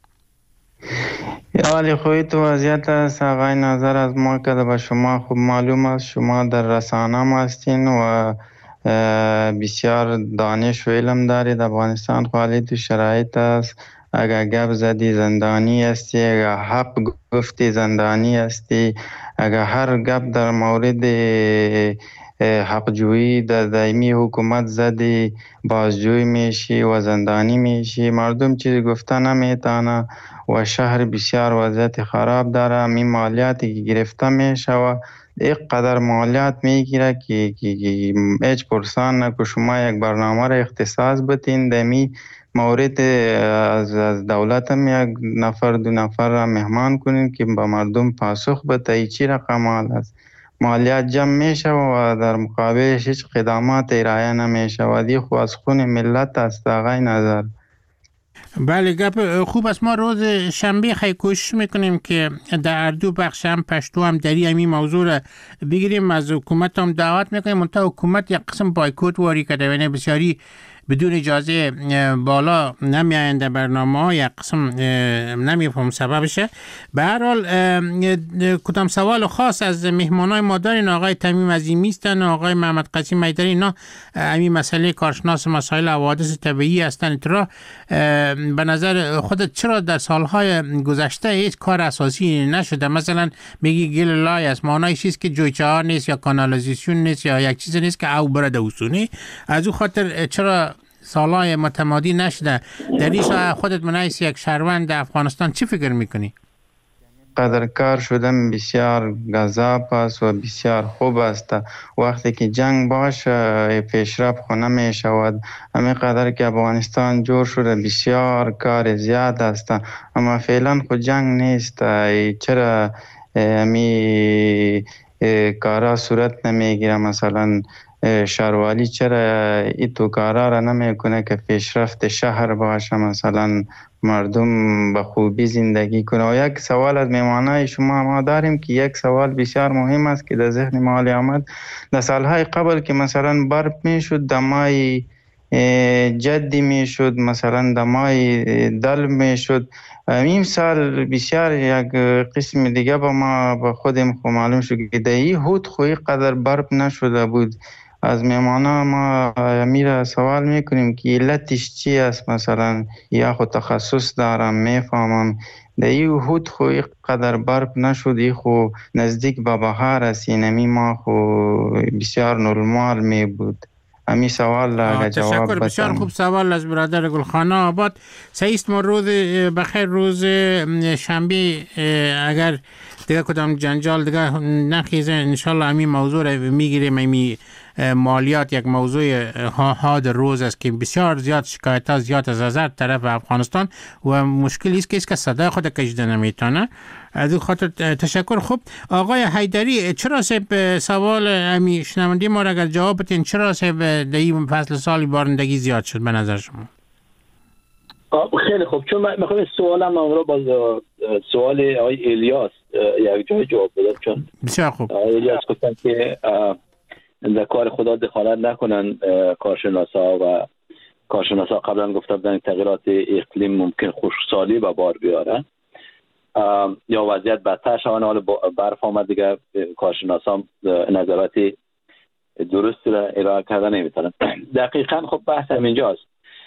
ولی خوی تو وضعیت است آقای نظر. از ما که به شما خوب معلوم است، شما در رسانه هم هستین و بسیار دانش و علم دارید. افغانستان خالی تو شرایط است. اگر گپ زدی زندانی هستی، اگر حق گفتی زندانی هستی، اگر هر گپ در مورد حق جویی در دائمی حکومت زدی بازجوی میشی و زندانی میشی. مردم چیزی گفته نمیتونه و شهر بسیار وضعیت خراب داره. می مالیاتی که گرفته میشه و یک قدر مالیات میگیره که هیچ پرسان نکو شما یک برنامه را اختصاص بتین دمی مورد از دولت هم یک نفر دو نفر را مهمان کنین که با مردم پاسخ بده چی رقم است. مالیات جمع میشه و در مقابلش هیچ خدمات ارائه نمیشه و دی خو از خون ملت است آقای نظر. بله گپ خوب است. ما روز شنبه خیلی کوشش میکنیم که در اردو بخش هم پشتو هم دری همین موضوع را بگیریم. از حکومت هم دعوت میکنیم، منتها حکومت یک قسم بایکوت واری کرده و بسیاری بدون اجازه بالا نمی آینده برنامه ها، یک قسم نمیفهم سببشه. به هر حال کدام سوال خاص از مهمانای ما دارین؟ آقای تمیم عظیمی هستن، آقای محمد قاسم حیدری، اینا همین مسئله کارشناس مسائل حوادث طبیعی هستن. تو به نظر خودت چرا در سالهای گذشته هیچ کار اساسی نشده؟ مثلا میگی گل لای است، معنای چیست که جویچه ها نیست یا کانالیزاسیون نیست یا یک چیز نیست که او برده وسونی. از او خاطر چرا سالهای متمادی نشده؟ در این خودت منایس یک شهروند افغانستان چی فکر میکنی؟ قدر کار شدن بسیار گذاب است و بسیار خوب است. وقتی که جنگ باشه پیشرفت خو نمی شود. همین قدر که افغانستان جور شده بسیار کار زیاد است، اما فعلا خود جنگ نیست. چرا همی کارا صورت نمیگیره؟ مثلا شهروالی چرا این تو کارا را نمیکنه که پیشرفت شهر باشه، مثلا مردم به خوبی زندگی کنه؟ و یک سوال از میمانای شما ما داریم که یک سوال بسیار مهم است که در ذهن ما آمد. در سالهای قبل که مثلا برف میشد دمای جدی میشد، مثلا دمای دل میشد. این سال بسیار یک قسم دیگه با ما با خودم خو معلوم شد که در این حد خوی قدر برف نشده بود. از میمانا ما میره سوال میکنیم که علتش چی است؟ مثلا یا خود تخصص دارم میفهمم در این حد خوی قدر برف نشد، ای خو نزدیک به بهار است، اینمی ما خو بسیار نرمال می بود. همین سوال اگر جواب تشکر. بسیار خوب سوال از برادر گلخانه آباد. سعیست ما روز بخیر، روز شنبه اگر دیگه کدام جنجال دیگه نخیزه انشالله همین موضوع رو میگیریم، همین مالیات یک موضوع حاد روز است که بسیار زیاد شکایت ها زیاد از هر طرف افغانستان و مشکلی است که صدای خود کشیده نمیتونه. از این خاطر تشکر. خوب آقای حیدری، چرا سب سوال امی شنوندی ما را اگر جواب بدین، چرا سب در این فصل سال بارندگی زیاد شد به نظر شما؟ خیلی خوب، چون من میخوام سوالم رو با سوال آقای الیاس یک جای جواب بدم. چون بسیار خوب. الیاس گفتن که در کار خدا دخالت نکنن کارشناسا و کارشناسا قبلا گفته بودن تغییرات اقلیم ممکن خشکسالی به بار بیارن یا وضعیت بدتر شوند. حالا برف آمد دیگه کارشناسا نظرات درست را ارائه کردن نمیتونن. دقیقاً خب بحث همینجاست.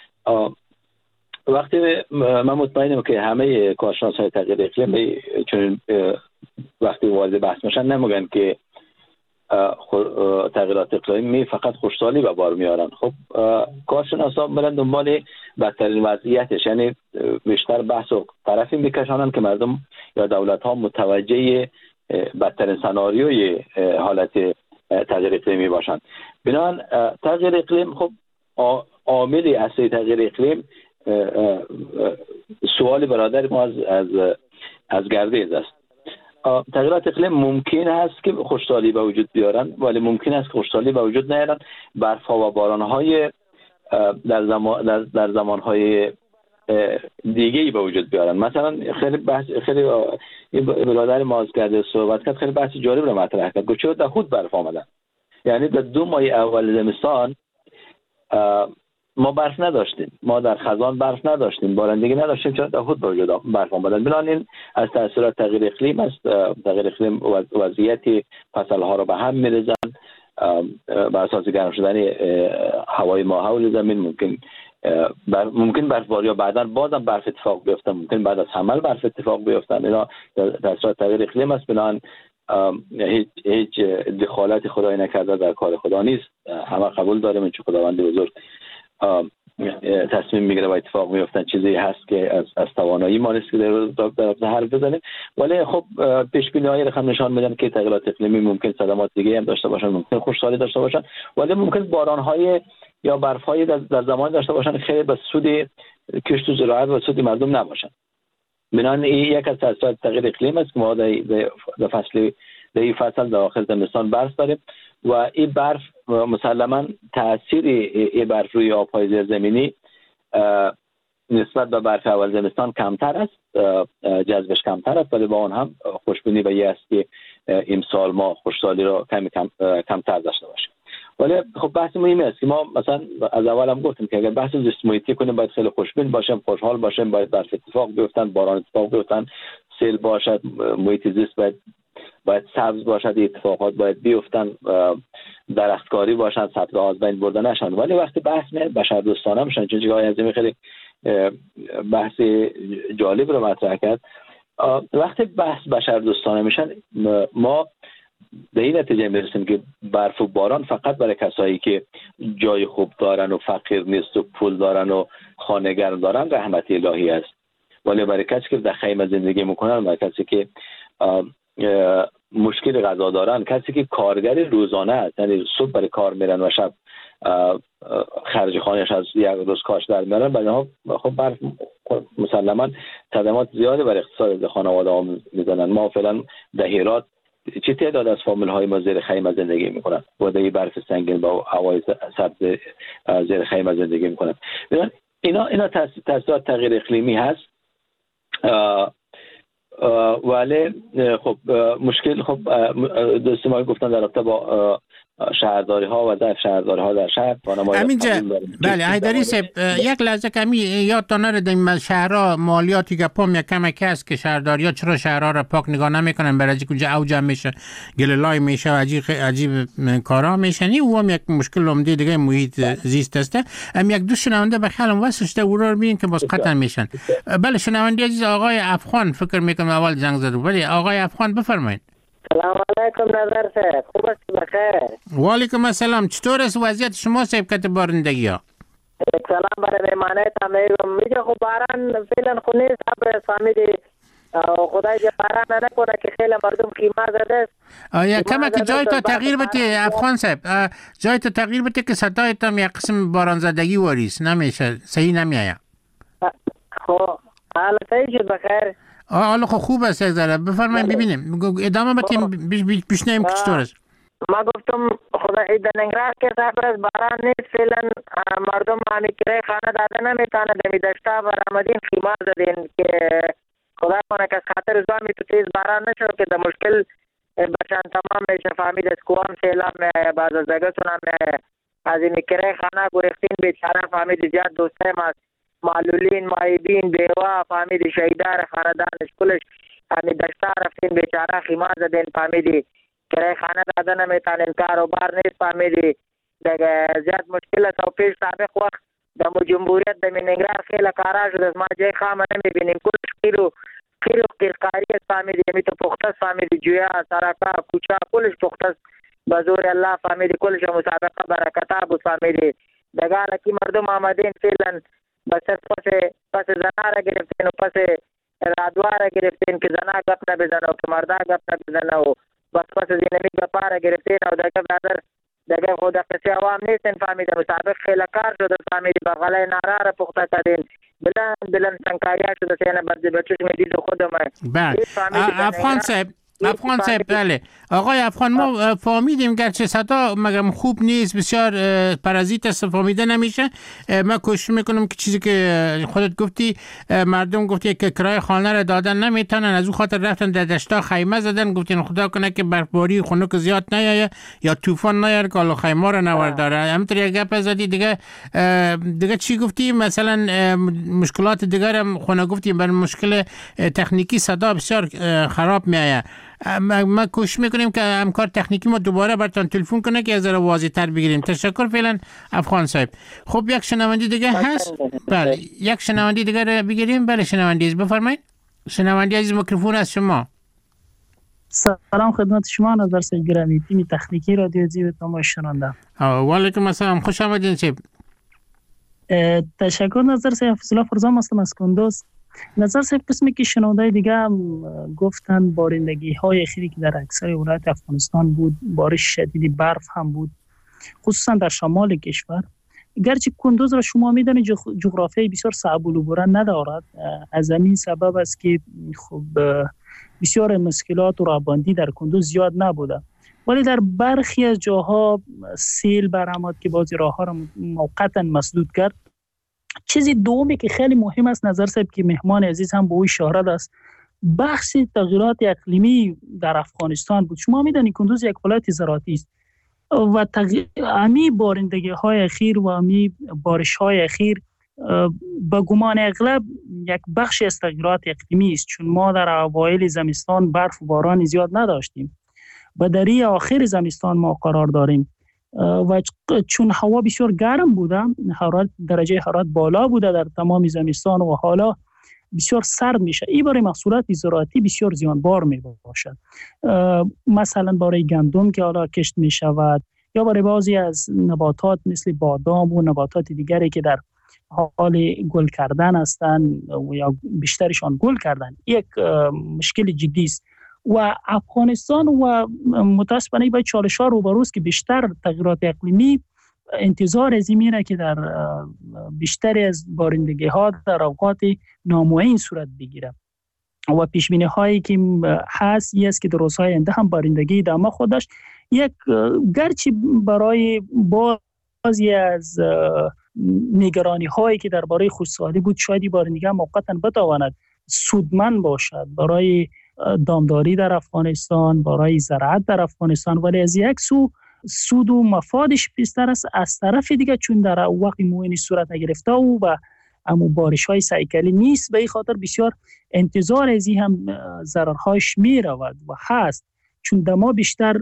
وقتی من مطمئنم که همه کارشناسای تغییر اقلیم چون وقتی وارد بحث میشن نمیگن که تغییرات اقلیمی فقط خشکسالی به بار میارن. خب کارشناسا میرن دنبال بدترین وضعیتش، یعنی بیشتر بحث و طرفی میکشانن که مردم یا دولت ها متوجه بدترین سناریوی حالت تغییر اقلیمی باشند. بنابراین تغییر اقلیم خب عاملی اصلی تغییر اقلیم سوال برادر ما از گردیز است. تغییرات اقلیم ممکن است که خشکسالی به وجود بیارن، ولی ممکن است که خشکسالی به وجود نیارن. برف‌ها و باران‌های در زمان‌های دیگه‌ای به وجود بیارن. مثلا خیلی برادر ما از گردیز صحبت کرد، خیلی بحث جالب رو مطرح کرد. گفت چرا دهود برف آمدن؟ یعنی در 2 ماه اول زمستان ما برف نداشتیم، ما در خزان برف نداشتیم، بارندگی نداشتیم، چرا دهود به وجود برف آمدن؟ بنابراین از تاثیرات تغییر اقلیم است. تغییر اقلیم وضعیت فصل‌ها رو به هم می‌ریزن. بر اساس گرم شدن هوای ما حول زمین ممکن برفباری ها بعداً بازم برف اتفاق بیفتن، ممکن بعد از حمل برف اتفاق بیفتن. اینا تاثیرات تغییر اقلیم است. بنابراین هیچ دخالت خدای نکرده در کار خدا نیست. همه قبول داریم چون خداوند بزرگ تصمیم میگیره و اتفاق میفتن. چیزی هست که از توانایی ما نیست که در حرف بزنیم، ولی خب پیش بینی های رقم نشان میدن که تغییرات اقلیمی ممکن صدمات دیگه هم داشته باشن، ممکن خشکسالی داشته باشن، ولی ممکن باران های یا برف های در زمان داشته باشن خیلی به سود کشت و زراعت و سود مردم نباشن. بنابراین این یک از تاثیرات تغییر اقلیم است که ما در این فصل در آخر زمستان برف داریم و این برف مسلما تاثیر این برف روی آب‌های زیرزمینی نسبت به برف اول زمستان کمتر است، جذبش کمتر است، ولی با آن هم خوشبینی به این است که امسال ما خشکسالی را کمتر داشته باشیم. ولی خب بحث مهمی است که ما مثلا از اول هم گفتیم که اگر بحث زیست محیطی کنیم باید خیلی خوشبین باشیم، خوشحال باشیم، باید برف اتفاق بیفتن، باران اتفاق بیفتن، سیل باشد، محیط زیست باید سبز باشد، اتفاقات باید بیفتن، درختکاری باشد، سبز از بین برده نشن. ولی وقتی بحث میاد بشردوستانه میشن، چون جای عظیمی خیلی بحث جالب رو مطرح کرد. وقتی بحث بشردوستانه میشن ما به این نتیجه میرسیم که برف و باران فقط برای کسایی که جای خوب دارن و فقیر نیست و پول دارن و خانه گرم دارن رحمت الهی است، ولی برای کسی که در خیمه زندگی میکنن، برای کسی که مشکل غذا دارن، کسی که کارگر روزانه است، یعنی صبح برای کار میرن و شب خرج خانه‌اش از یک روز کاش در میارن، برای ها خب برف مسلما صدمات زیادی برای اقتصاد خانواده ها میزنن. ما فعلا در هرات چه تعداد از فامیل های ما زیر خیمه زندگی میکنن و در برف سنگین با هوای سبز زیر خیمه زندگی میکنن. اینا تاثیرات تغییر اقلیمی هست. ولی خب مشکل خب دوستی ما گفتن در رابطه با شهرداری ها و ضعف شهرداری ها در شهر همینجا. بله حیدری صاحب یک لحظه کمی یادتان نره در شهرها مالیاتی که پام یک کمک است که شهرداری ها چرا شهرها را پاک نگاه نمیکنن، برای اینکه اوج میشه گلولای میشه و عجیب کارا میشنی و هم یک مشکل عمده دیگه محیط زیست است. هم یک دو شنونده به خیالم واسه اورا رو ببین که باز قطع میشن. بله شنونده عزیز آقای افغان فکر میکنم اول زنگ زد. بله آقای افغان بفرمایید. سلام علیکم نظر صاحب، خوب است؟ بخیر. و علیکم السلام. چطور است وضعیت شما صاحب کت بارندگی ها؟ سلام برای مهمانه تا میگم میگه خب باران فعلا خو نیست، ابر فهمیدی خدای دې باران نکنه که خیلی مردم خیمه زده است. کمک جای تا تغییر بده افغان صاحب، جای تا تغییر بده که صدایت هم یک قسم باران زدگی واریست، نمیشه، صحیح نمیآید. خب حالا صحیح شد بخیر. حالا خوب است یک ذره. بفرمایید ببینیم ادامه بدیم بشنویم که چطور است. ما گفتم خدای در ننگرهار که صبر از باران نیست، فعلا مردم همی کرای خانه داده نمیتونه، دمی دشتا برآمدین خیمه زدین که خدا کنه که از خاطر زامی تو تیز باران نشو که در مشکل بچان تمام میشه فهمید از کوام سیلاب میایه، بعض از دگتون هم میایه، از این کرای خانه گرفتین بیچاره فهمید زیاد دوسته ما معلولین مایبین بیوه فهمید شهیدار خاندانش کلش همی دشتا رفتین بیچاره خیمه زدین فهمیدی کرای خانه داده نمیتونین، کاروبار نیست فهمیدی دیگه زیاد مشکل است. و پیش سابق وقت دمو جمهوریت دمی ننگرهار خیلی کارا شد از ما جای خامه نمیبینیم، کلش قیرقاری است فهمیدی، همی تو پخته است فهمیدی، جویا سرکا کوچا کلش پخته است بزور الله فهمیدی، کلش مسابقه برکتا بود فهمیدی دیگه. لکی مردم آمدین فعلا بس پس زنا را گرفتین و پس رادوا را گرفتین که زنا گپ نبزنه و که مردا گپ نبزنه و بس پس زینمی گپا را گرفتین و دیگه برادر دیگه خود قصی عوام نیستین فهمیده، مسابق خیلی کار شده فهمیده، بغلای نارا را پخته کردین بلند سنکاریا شده سینه بچوش میدید خودم. بله افغان صاحب بله آقای افغان ما فهمیدیم گرچه صدا مگم خوب نیست، بسیار پرازیت است، فهمیده نمیشه. من کوشش میکنم که چیزی که خودت گفتی، مردم گفتی که کرای خانه را دادن نمیتونن، از اون خاطر رفتن در دشتا خیمه زدن، گفتین خدا کنه که برفباری خنک زیاد نیایه یا طوفان نیاره که حالا خیمه را نورداره. همینطور یک گپ زدی دیگه چی گفتی؟ مثلا مشکلات دیگر هم خونه گفتی، بر مشکل تکنیکی صدا بسیار خراب میایه. ما کوشش میکنیم که همکار تکنیکی ما دوباره براتون تلفن کنه که از واضح تر بگیریم. تشکر فعلا افغان صاحب. خب یک شنونده دیگه هست؟ بله یک شنونده دیگه رو بگیریم. بله شنونده عزیز بفرمایید. شنونده عزیز میکروفون از شما. سلام خدمت شما نظر سید گرامی، تیم تکنیکی رادیو زی و تماش شنونده. و علیکم السلام، خوش آمدین صاحب. تشکر نظر سید حفظ الله فرزام هستم از کندوز. نظر صاحب قسمی که شنونده دیگه هم گفتن بارندگی های اخیری که در اکثر ولایات افغانستان بود، بارش شدید برف هم بود خصوصا در شمال کشور. گرچه کندوز را شما میدانید جغرافیای بسیار صعب العبور ندارد، از همین سبب است که خب بسیار مشکلات و رهبندی در کندوز زیاد نبوده، ولی در برخی از جاها سیل برآمد که بعضی راهها را موقتا مسدود کرد. چیزی دومی که خیلی مهم است نظر صاحب که مهمان عزیز هم به او اشاره است، بحث تغییرات اقلیمی در افغانستان بود. شما میدانید کندوز یک ولایت زراعتی است و امی بارندگی های اخیر و امی بارش های اخیر به گمان اغلب یک بخش از تغییرات اقلیمی است، چون ما در اوایل زمستان برف و باران زیاد نداشتیم و در آخر زمستان ما قرار داریم و چون هوا بسیار گرم بوده، درجه حرارت بالا بوده در تمام زمستان و حالا بسیار سرد میشه، این برای محصولات زراعتی بسیار زیانبار می باشد. مثلا برای گندم که حالا کشت می شود یا برای بعضی از نباتات مثل بادام و نباتات دیگری که در حال گل کردن هستند یا بیشترشان گل کردن، یک مشکل جدی است و افغانستان و متاسفانه باید چالش‌ها روبروست که بیشتر تغییرات اقلیمی انتظار از این میره که در بیشتری از بارندگی ها در اوقات نامعین صورت بگیره و پیشبینی هایی که هست این است که در روزهای آینده هم بارندگی ادامه خودش یک گرچه برای بعضی از نگرانی هایی که درباره خشکسالی بود شاید بارندگی موقتا بتواند سودمند باشد برای دامداری در افغانستان، برای زراعت در افغانستان، ولی از یک سو سود و مفادش بیشتر است. از طرف دیگه چون در وقت معینی صورت نگرفته و اما بارش های سیکلی نیست، به این خاطر بسیار انتظار از این هم ضررهاش می رود و هست، چون دما بیشتر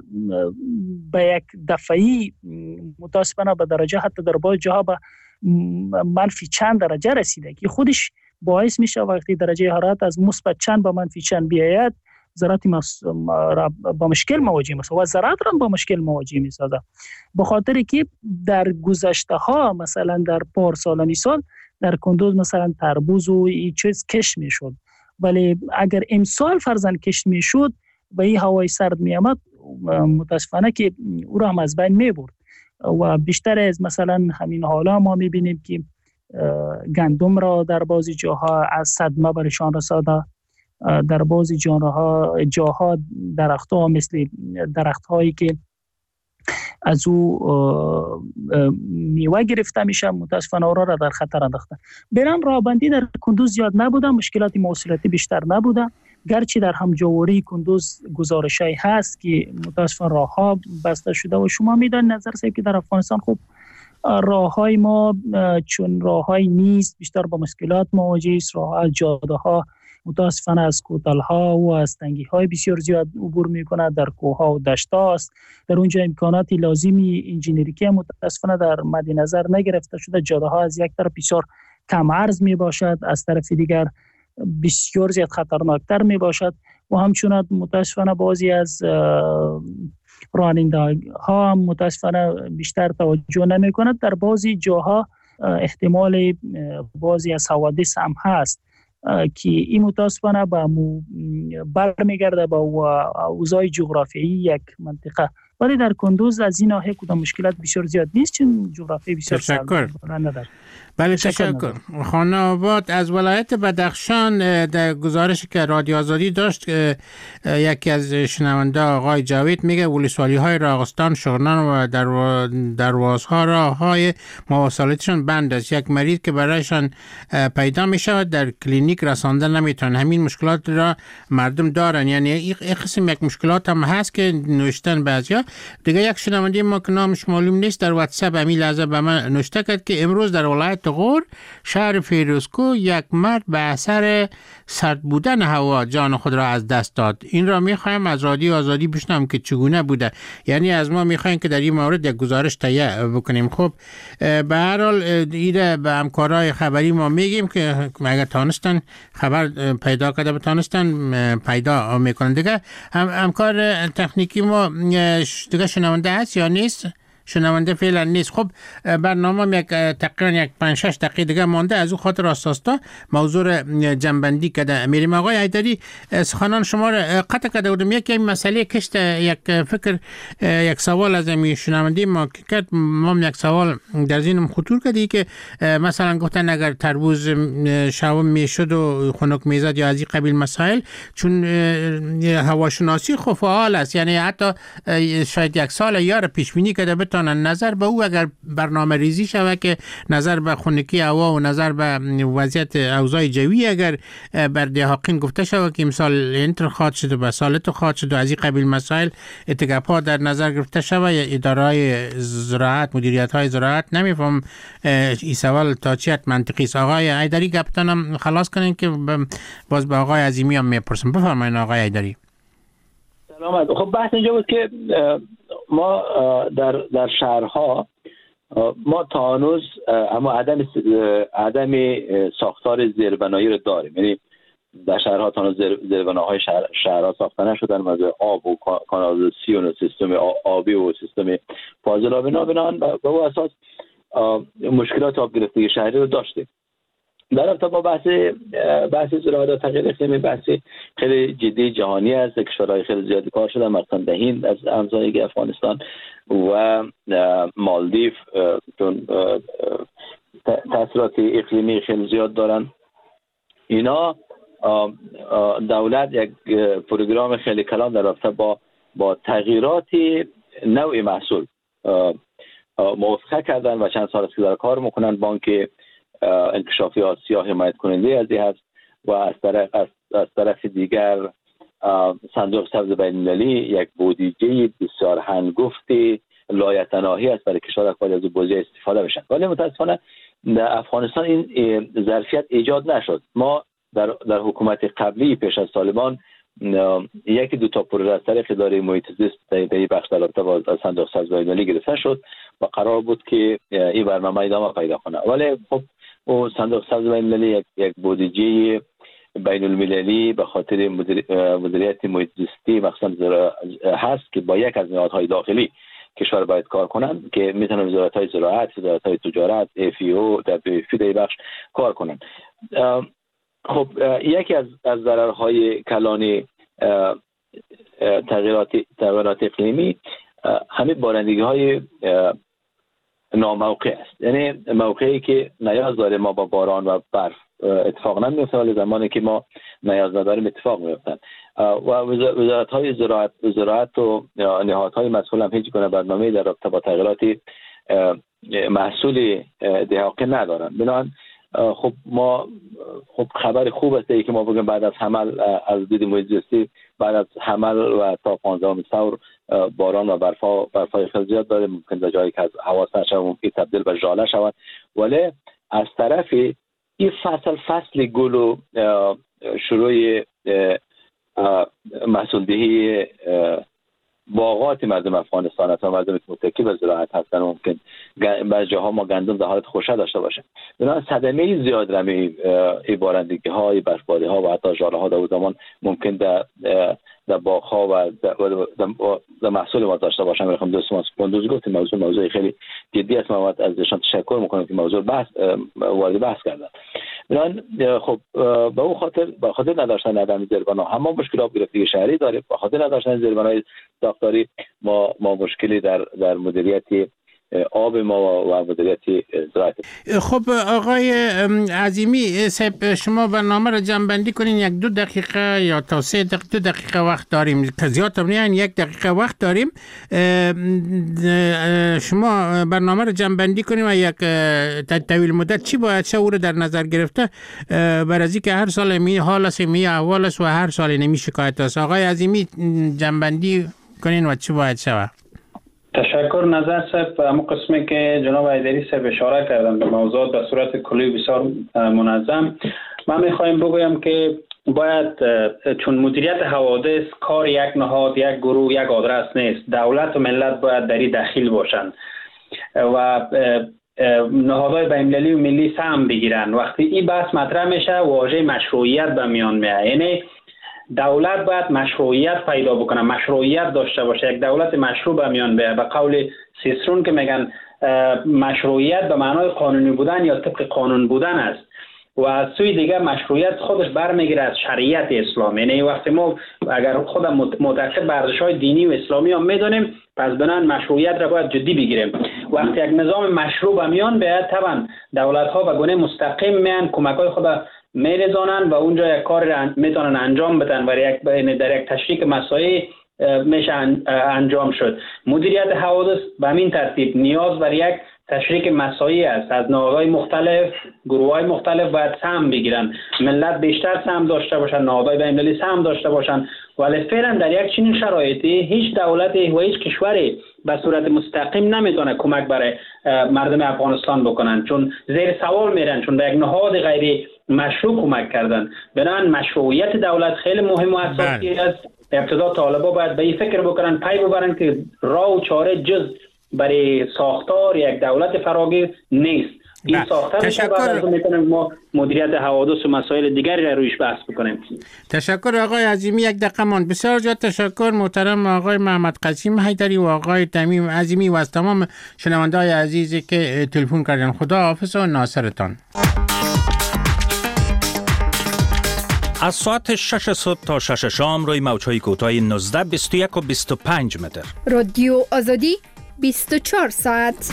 به یک دفعی متاسفانه به درجه حتی در بعض جاها به منفی چند درجه رسیده که خودش باعث میشه وقتی درجه حرارت از مثبت چند به منفی چند بیاید زراعت با مشکل مواجه میشه و زراعت را با مشکل مواجه میسازه، به خاطر که در گذشته ها مثلا در پارسال مثال در کندوز مثلا تربوز و این چیز کش میشد ولی اگر امسال فرضاً کشت میشد و این هوای سرد می آمد متاسفانه که او را هم از بین می برد و بیشتر از مثلا همین حالا ما می بینیم که گندم را در بعضی جاها از صدمه برشان رساده، در بعضی جاها درخت‌ها مثل درخت‌هایی که از او میوه گرفته میشه متاسفانه آنها را در خطر انداخته. بران راهبندی در کندوز زیاد نبوده، مشکلات مواصلاتی بیشتر نبوده، گرچه در همجواری کندوز گزارشی هست که متاسفانه راهها بسته شده و شما میدانید نظر صاحب که در افغانستان خب راههای ما چون راههای نیست بیشتر با مشکلات مواجه است. راه جاده ها متاسفانه از کوتل ها و از تنگی های بسیار زیاد عبور میکنه، در کوه ها و دشت است، در اونجا امکانات لازمی انجینیریکی متاسفانه در مد نظر نگرفته شده. جاده ها از یک طرف بسیار کم عرض می باشد، از طرف دیگر بسیار زیاد خطرناکتر می باشد و همچنان متاسفانه بعضی از راننده ها هم متاسفانه بیشتر توجه نمی کند. در بعضی جاها احتمال بعضی از حوادث هم هست که این متاسفانه برمیگرده با اوضاع جغرافیایی یک منطقه، ولی در کندوز از این ناحیه کدام مشکلات بسیار زیاد نیست چون جغرافی بسیار تشکر. بله تشکر. خانه آباد از ولایت بدخشان در گزارشی که رادیو آزادی داشت یکی از شنونده آقای جاوید میگه ولسوالی های راغستان، شغنان و دروازها راههای مواصلاتشان بند است. یک مریض که برایشان پیدا میشود در کلینیک رسانده نمیتونن. همین مشکلات را مردم دارن، یعنی این قسم یک مشکلات هم هست که نوشتن بعضیا. دیگه یک شنونده ما که نامش معلوم نیست در واتساپ همین لحظه به من نوشته کرد که امروز در ولایت غور شهر فیروزکو یک مرد به اثر سرد بودن هوا جان خود را از دست داد. این را میخوایم از رادیو آزادی بشنوم که چگونه بوده، یعنی از ما میخوایم که در این مورد یک گزارش تهیه بکنیم. خب به هر حال ایده به همکارای خبری ما میگیم که اگر تانستن خبر پیدا کرده بتانستن پیدا میکنن. دیگه همکار تکنیکی ما دیگه شنونده هست یا نیست؟ شنونده فعلا نیست. خب برنامه تقریبا 5-6 دقیقه دیگه مانده، از او خاطر اساستا موضوع جنبندی کرده میریم. آقای حیدری سخنان شما را قطع کرده بودم. یک مسئله کشت یک فکر یک سوال از می شنونده ما کرد، ما یک سوال در ذهنم خطور کرد که مثلا گفتن اگر تربوز شوم میشد و خنک میزد یا از این قبیل مسائل، چون هواشناسی خب فعال است، یعنی حتی شاید یک سال یا پیش بینی کرده نظر به او اگر برنامه ریزی شود که نظر به خنکی هوا و نظر به وضعیت اوضاع جوی اگر بر دهاقین گفته شود که امسال انتر خواهد شد و به سالت خواهد شد و از این قبیل مسائل اتگاپ ها در نظر گرفته شود، اداره زراعت مدیریت های زراعت نمیفهم این سوال تا چه منطقی است. آقای حیدری گپتانم خلاص کنین که باز به آقای عظیمی هم میپرسم. بفرمایید آقای حیدری. سلامت. خب بحث اینجا بود که ما در شهرها ما تا هنوز اما عدم ساختار زیربنایی رو داریم، یعنی در شهرها تا هنوز زیربناهای شهرها ساخته نشدن، مثل آب و کانالیزاسیون و سیستم آبی و سیستم فاضل آبی بنان به اون اساس مشکلات آب گرفتگی شهری رو داشتیم. در رابطه با بحث زراعت و تغییر اقلیمی بحث خیلی جدی جهانی است. کشورهای خیلی زیادی کار شده، مثلا در هند از همسایگی افغانستان و مالدیو چون تاثیرات اقلیمی خیلی زیاد دارن. اینا دولت یک پروگرام خیلی کلان در رابطه با تغییرات نوع محصول موافقه کردن و چند سال است که در کار میکنن. بانک انکشافی آسیا حمایت کننده از این هست و از طرف دیگر صندوق سبز بین‌المللی یک بودجه بسیار هنگفت لایتناهی است برای کشورها که از بودجه استفاده بشن، ولی متاسفانه در افغانستان این ظرفیت ایجاد نشد. ما در حکومت قبلی پیش از طالبان یکی دو تا پروژه از طریق اداره محیط زیست در این بخش در رابطه با صندوق سبز بین‌المللی گرفته شد و قرار بود که این برنامه ادامه پیدا کنه، ولی خب او صندوق سبز بین‌المللی یک بودجه بین‌المللی به خاطر مدیریت محیط زیستی مخصوصا هست که با یک از نهادهای داخلی کشور باید کار کنند که میتونن وزارت‌های زراعت، وزارت‌های تجارت، FAO در بخش کار کنند. خب یکی از ضررهای کلان تغییرات اقلیمی همین بارندگی های ناموقع است. یعنی موقعی که نیاز داره ما با باران و برف اتفاق نمیفته، ولی زمانی که ما نیاز نداریم اتفاق میفتن. و وزارت‌های زراعت و نهادهای مسئول هم هیچ گونه برنامه‌ای در رابطه با تغییرات محصول دهاقه ندارن. بنابراین خب خبر خوب است که ما بگیم بعد از حمل از دید محیط زیستی، بعد از حمل و تا 15 ثور باران و برفای خیلی زیاد داره. ممکن در جایی که از حواس نشه ممکن تبدیل به ژاله شود، ولی از طرفی این فصل گل و شروع محصول دهی باغات مردم افغانستان است و مردم متکی به زراعت هستن. ممکن بعضی جاها ما گندم در حالت خوشه داشته باشه. بنابراین صدمه زیاد رمی بارندگی های برفباری ها و حتی ژاله ها در زمان ممکن در باغ ها و در محصول ما داشته باشن. میخوام دوستان کندوز گفت موضوع خیلی جدی است. ما ازشان تشکر میکنم که موضوع وارد بحث کردن. بنابراین خب به اون خاطر نداشتن عدم زیربنا هم ما مشکلات گرفتگی شهری داریم. به خاطر نداشتن زیربنای ساختاری ما مشکلی در مدیریت آب ما و مدیریت زراعت. خب آقای عظیمی صاحب، شما برنامه را جمع‌بندی کنین. 1-2 دقیقه یا تا 2 دقیقه وقت داریم، که زیاد هم نه، 1 دقیقه وقت داریم. شما برنامه را جمع‌بندی کنیم و یک طویل مدت چی باید چه او رو در نظر گرفته برای اینکه هر سال می حال است، می احوال است و هر سال نمی شکایت است. آقای عظیمی جمع‌بندی کنین و چی باید شود؟ تشکر نظر صاحب. اما قسمی که جناب ایدری صاحب اشاره کردن به موضوع به صورت کلی بسیار منظم، من میخوایم بگویم که باید چون مدیریت حوادث کار یک نهاد، یک گروه، یک آدرس نیست. دولت و ملت باید در این دخیل باشند و نهادهای بین‌المللی و ملی سهم بگیرن. وقتی این بحث مطرح میشه واژه مشروعیت به میان میاد. یعنی دولت باید مشروعیت پیدا بکنه، مشروعیت داشته باشه، یک دولت مشروع به میان بیاد. به قول سیسرون که میگن مشروعیت به معنای قانونی بودن یا طبق قانون بودن است و از سوی دیگه مشروعیت خودش برمیگیره از شریعت اسلام. یعنی وقتی ما اگر خودم معتقد به ارزش‌های دینی و اسلامی هم میدونیم، پس بنان مشروعیت را باید جدی بگیریم. وقتی یک نظام مشروع به میان بیاد، طبعا دولت‌ها به گونه مستقیم میان کمک‌های خود میرزانن و اونجا یک کار را میتونن انجام بدن و در یک تشریک مسائل میشه انجام شد. مدیریت حوادث به همین ترتیب نیاز بر یک تشریک مسائل است. از نهادهای مختلف، گروه‌های مختلف باید سهم بگیرن. ملت بیشتر سهم داشته باشن، نهادهای بین‌المللی سهم داشته باشن. ولی فعلا در یک چنین شرایطی هیچ دولتی و هیچ کشوری به صورت مستقیم نمیتونه کمک برای مردم افغانستان بکنن، چون زیر سوال میرن، چون به یک نهاد غیر مشروع کمک کردن. بنابراین مشروعیت دولت خیلی مهم و اساسی است. ابتدا طالبا باید به این فکر بکنن، پی ببرن که راه و چاره جز برای ساختار یک دولت فراگیر نیست. این ساختار بعد میتونیم ما مدیریت حوادث و مسائل دیگری را رویش بحث بکنیم. تشکر آقای عظیمی. 1 دقیقه ماند. بسیار زیاد تشکر محترم آقای محمد قاسم حیدری و آقای تمیم عظیمی و از تمام شنونده‌های عزیزی که تلفن کردن. خدا حافظ و ناصرتان. از ساعت 6 صبح تا 6 شام روی موج‌های کوتاه 19، 21 و 25 متر. رادیو آزادی 24 ساعت.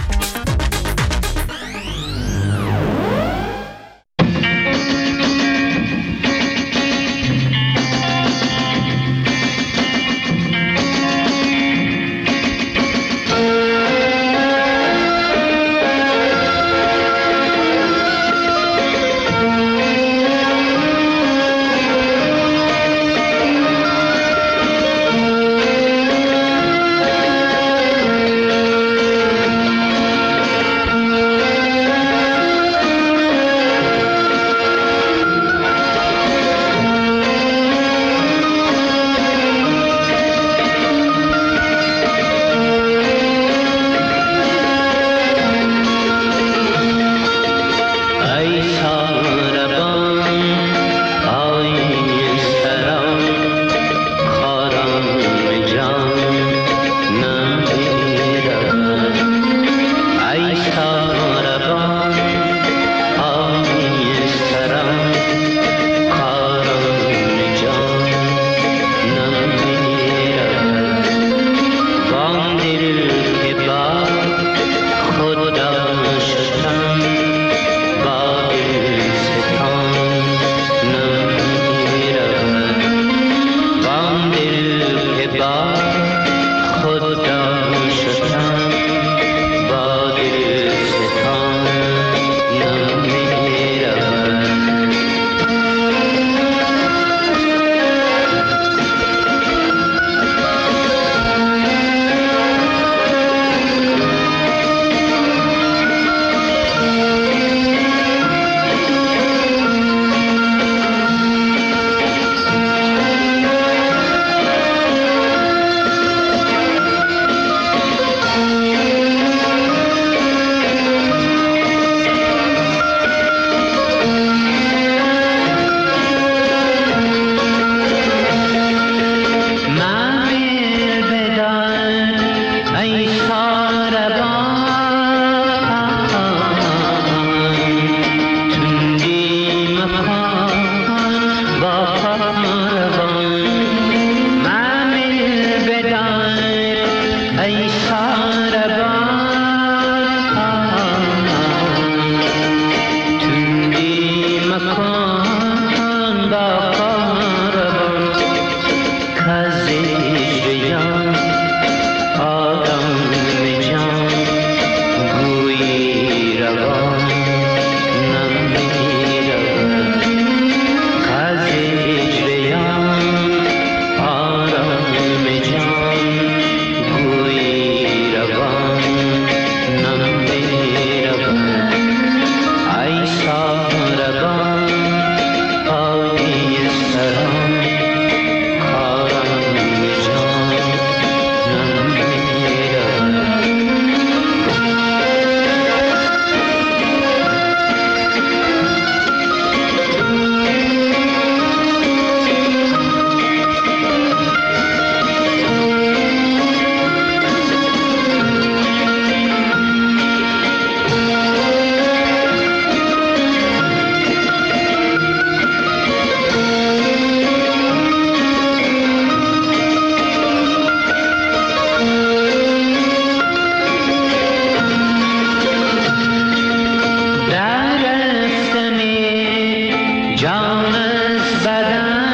جان از بدن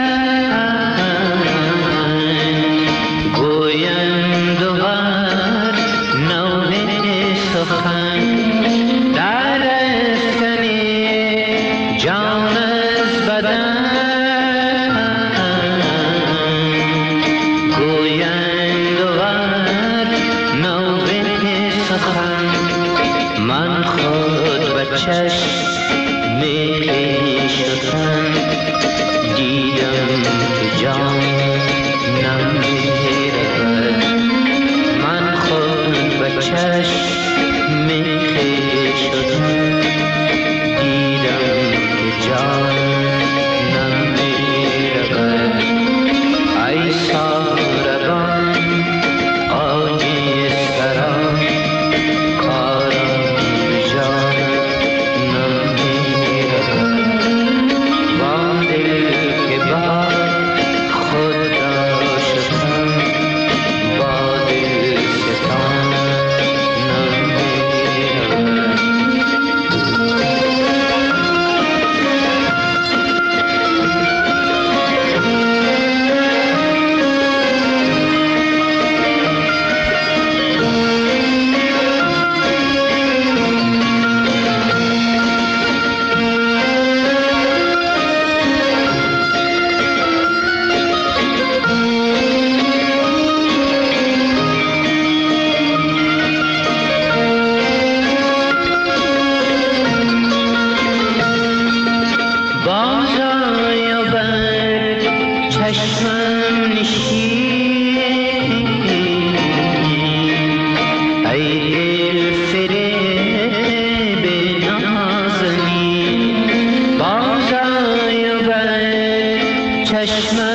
گویند و بر نوه سخن در افکنی جان از بدن گویند و بر نوه سخن من خود به چشم شدم دیدم که جان نمیرود من خود به چشم شدم دیدم که جان نمیرود ای ساربان آجی سران کارم جان چشم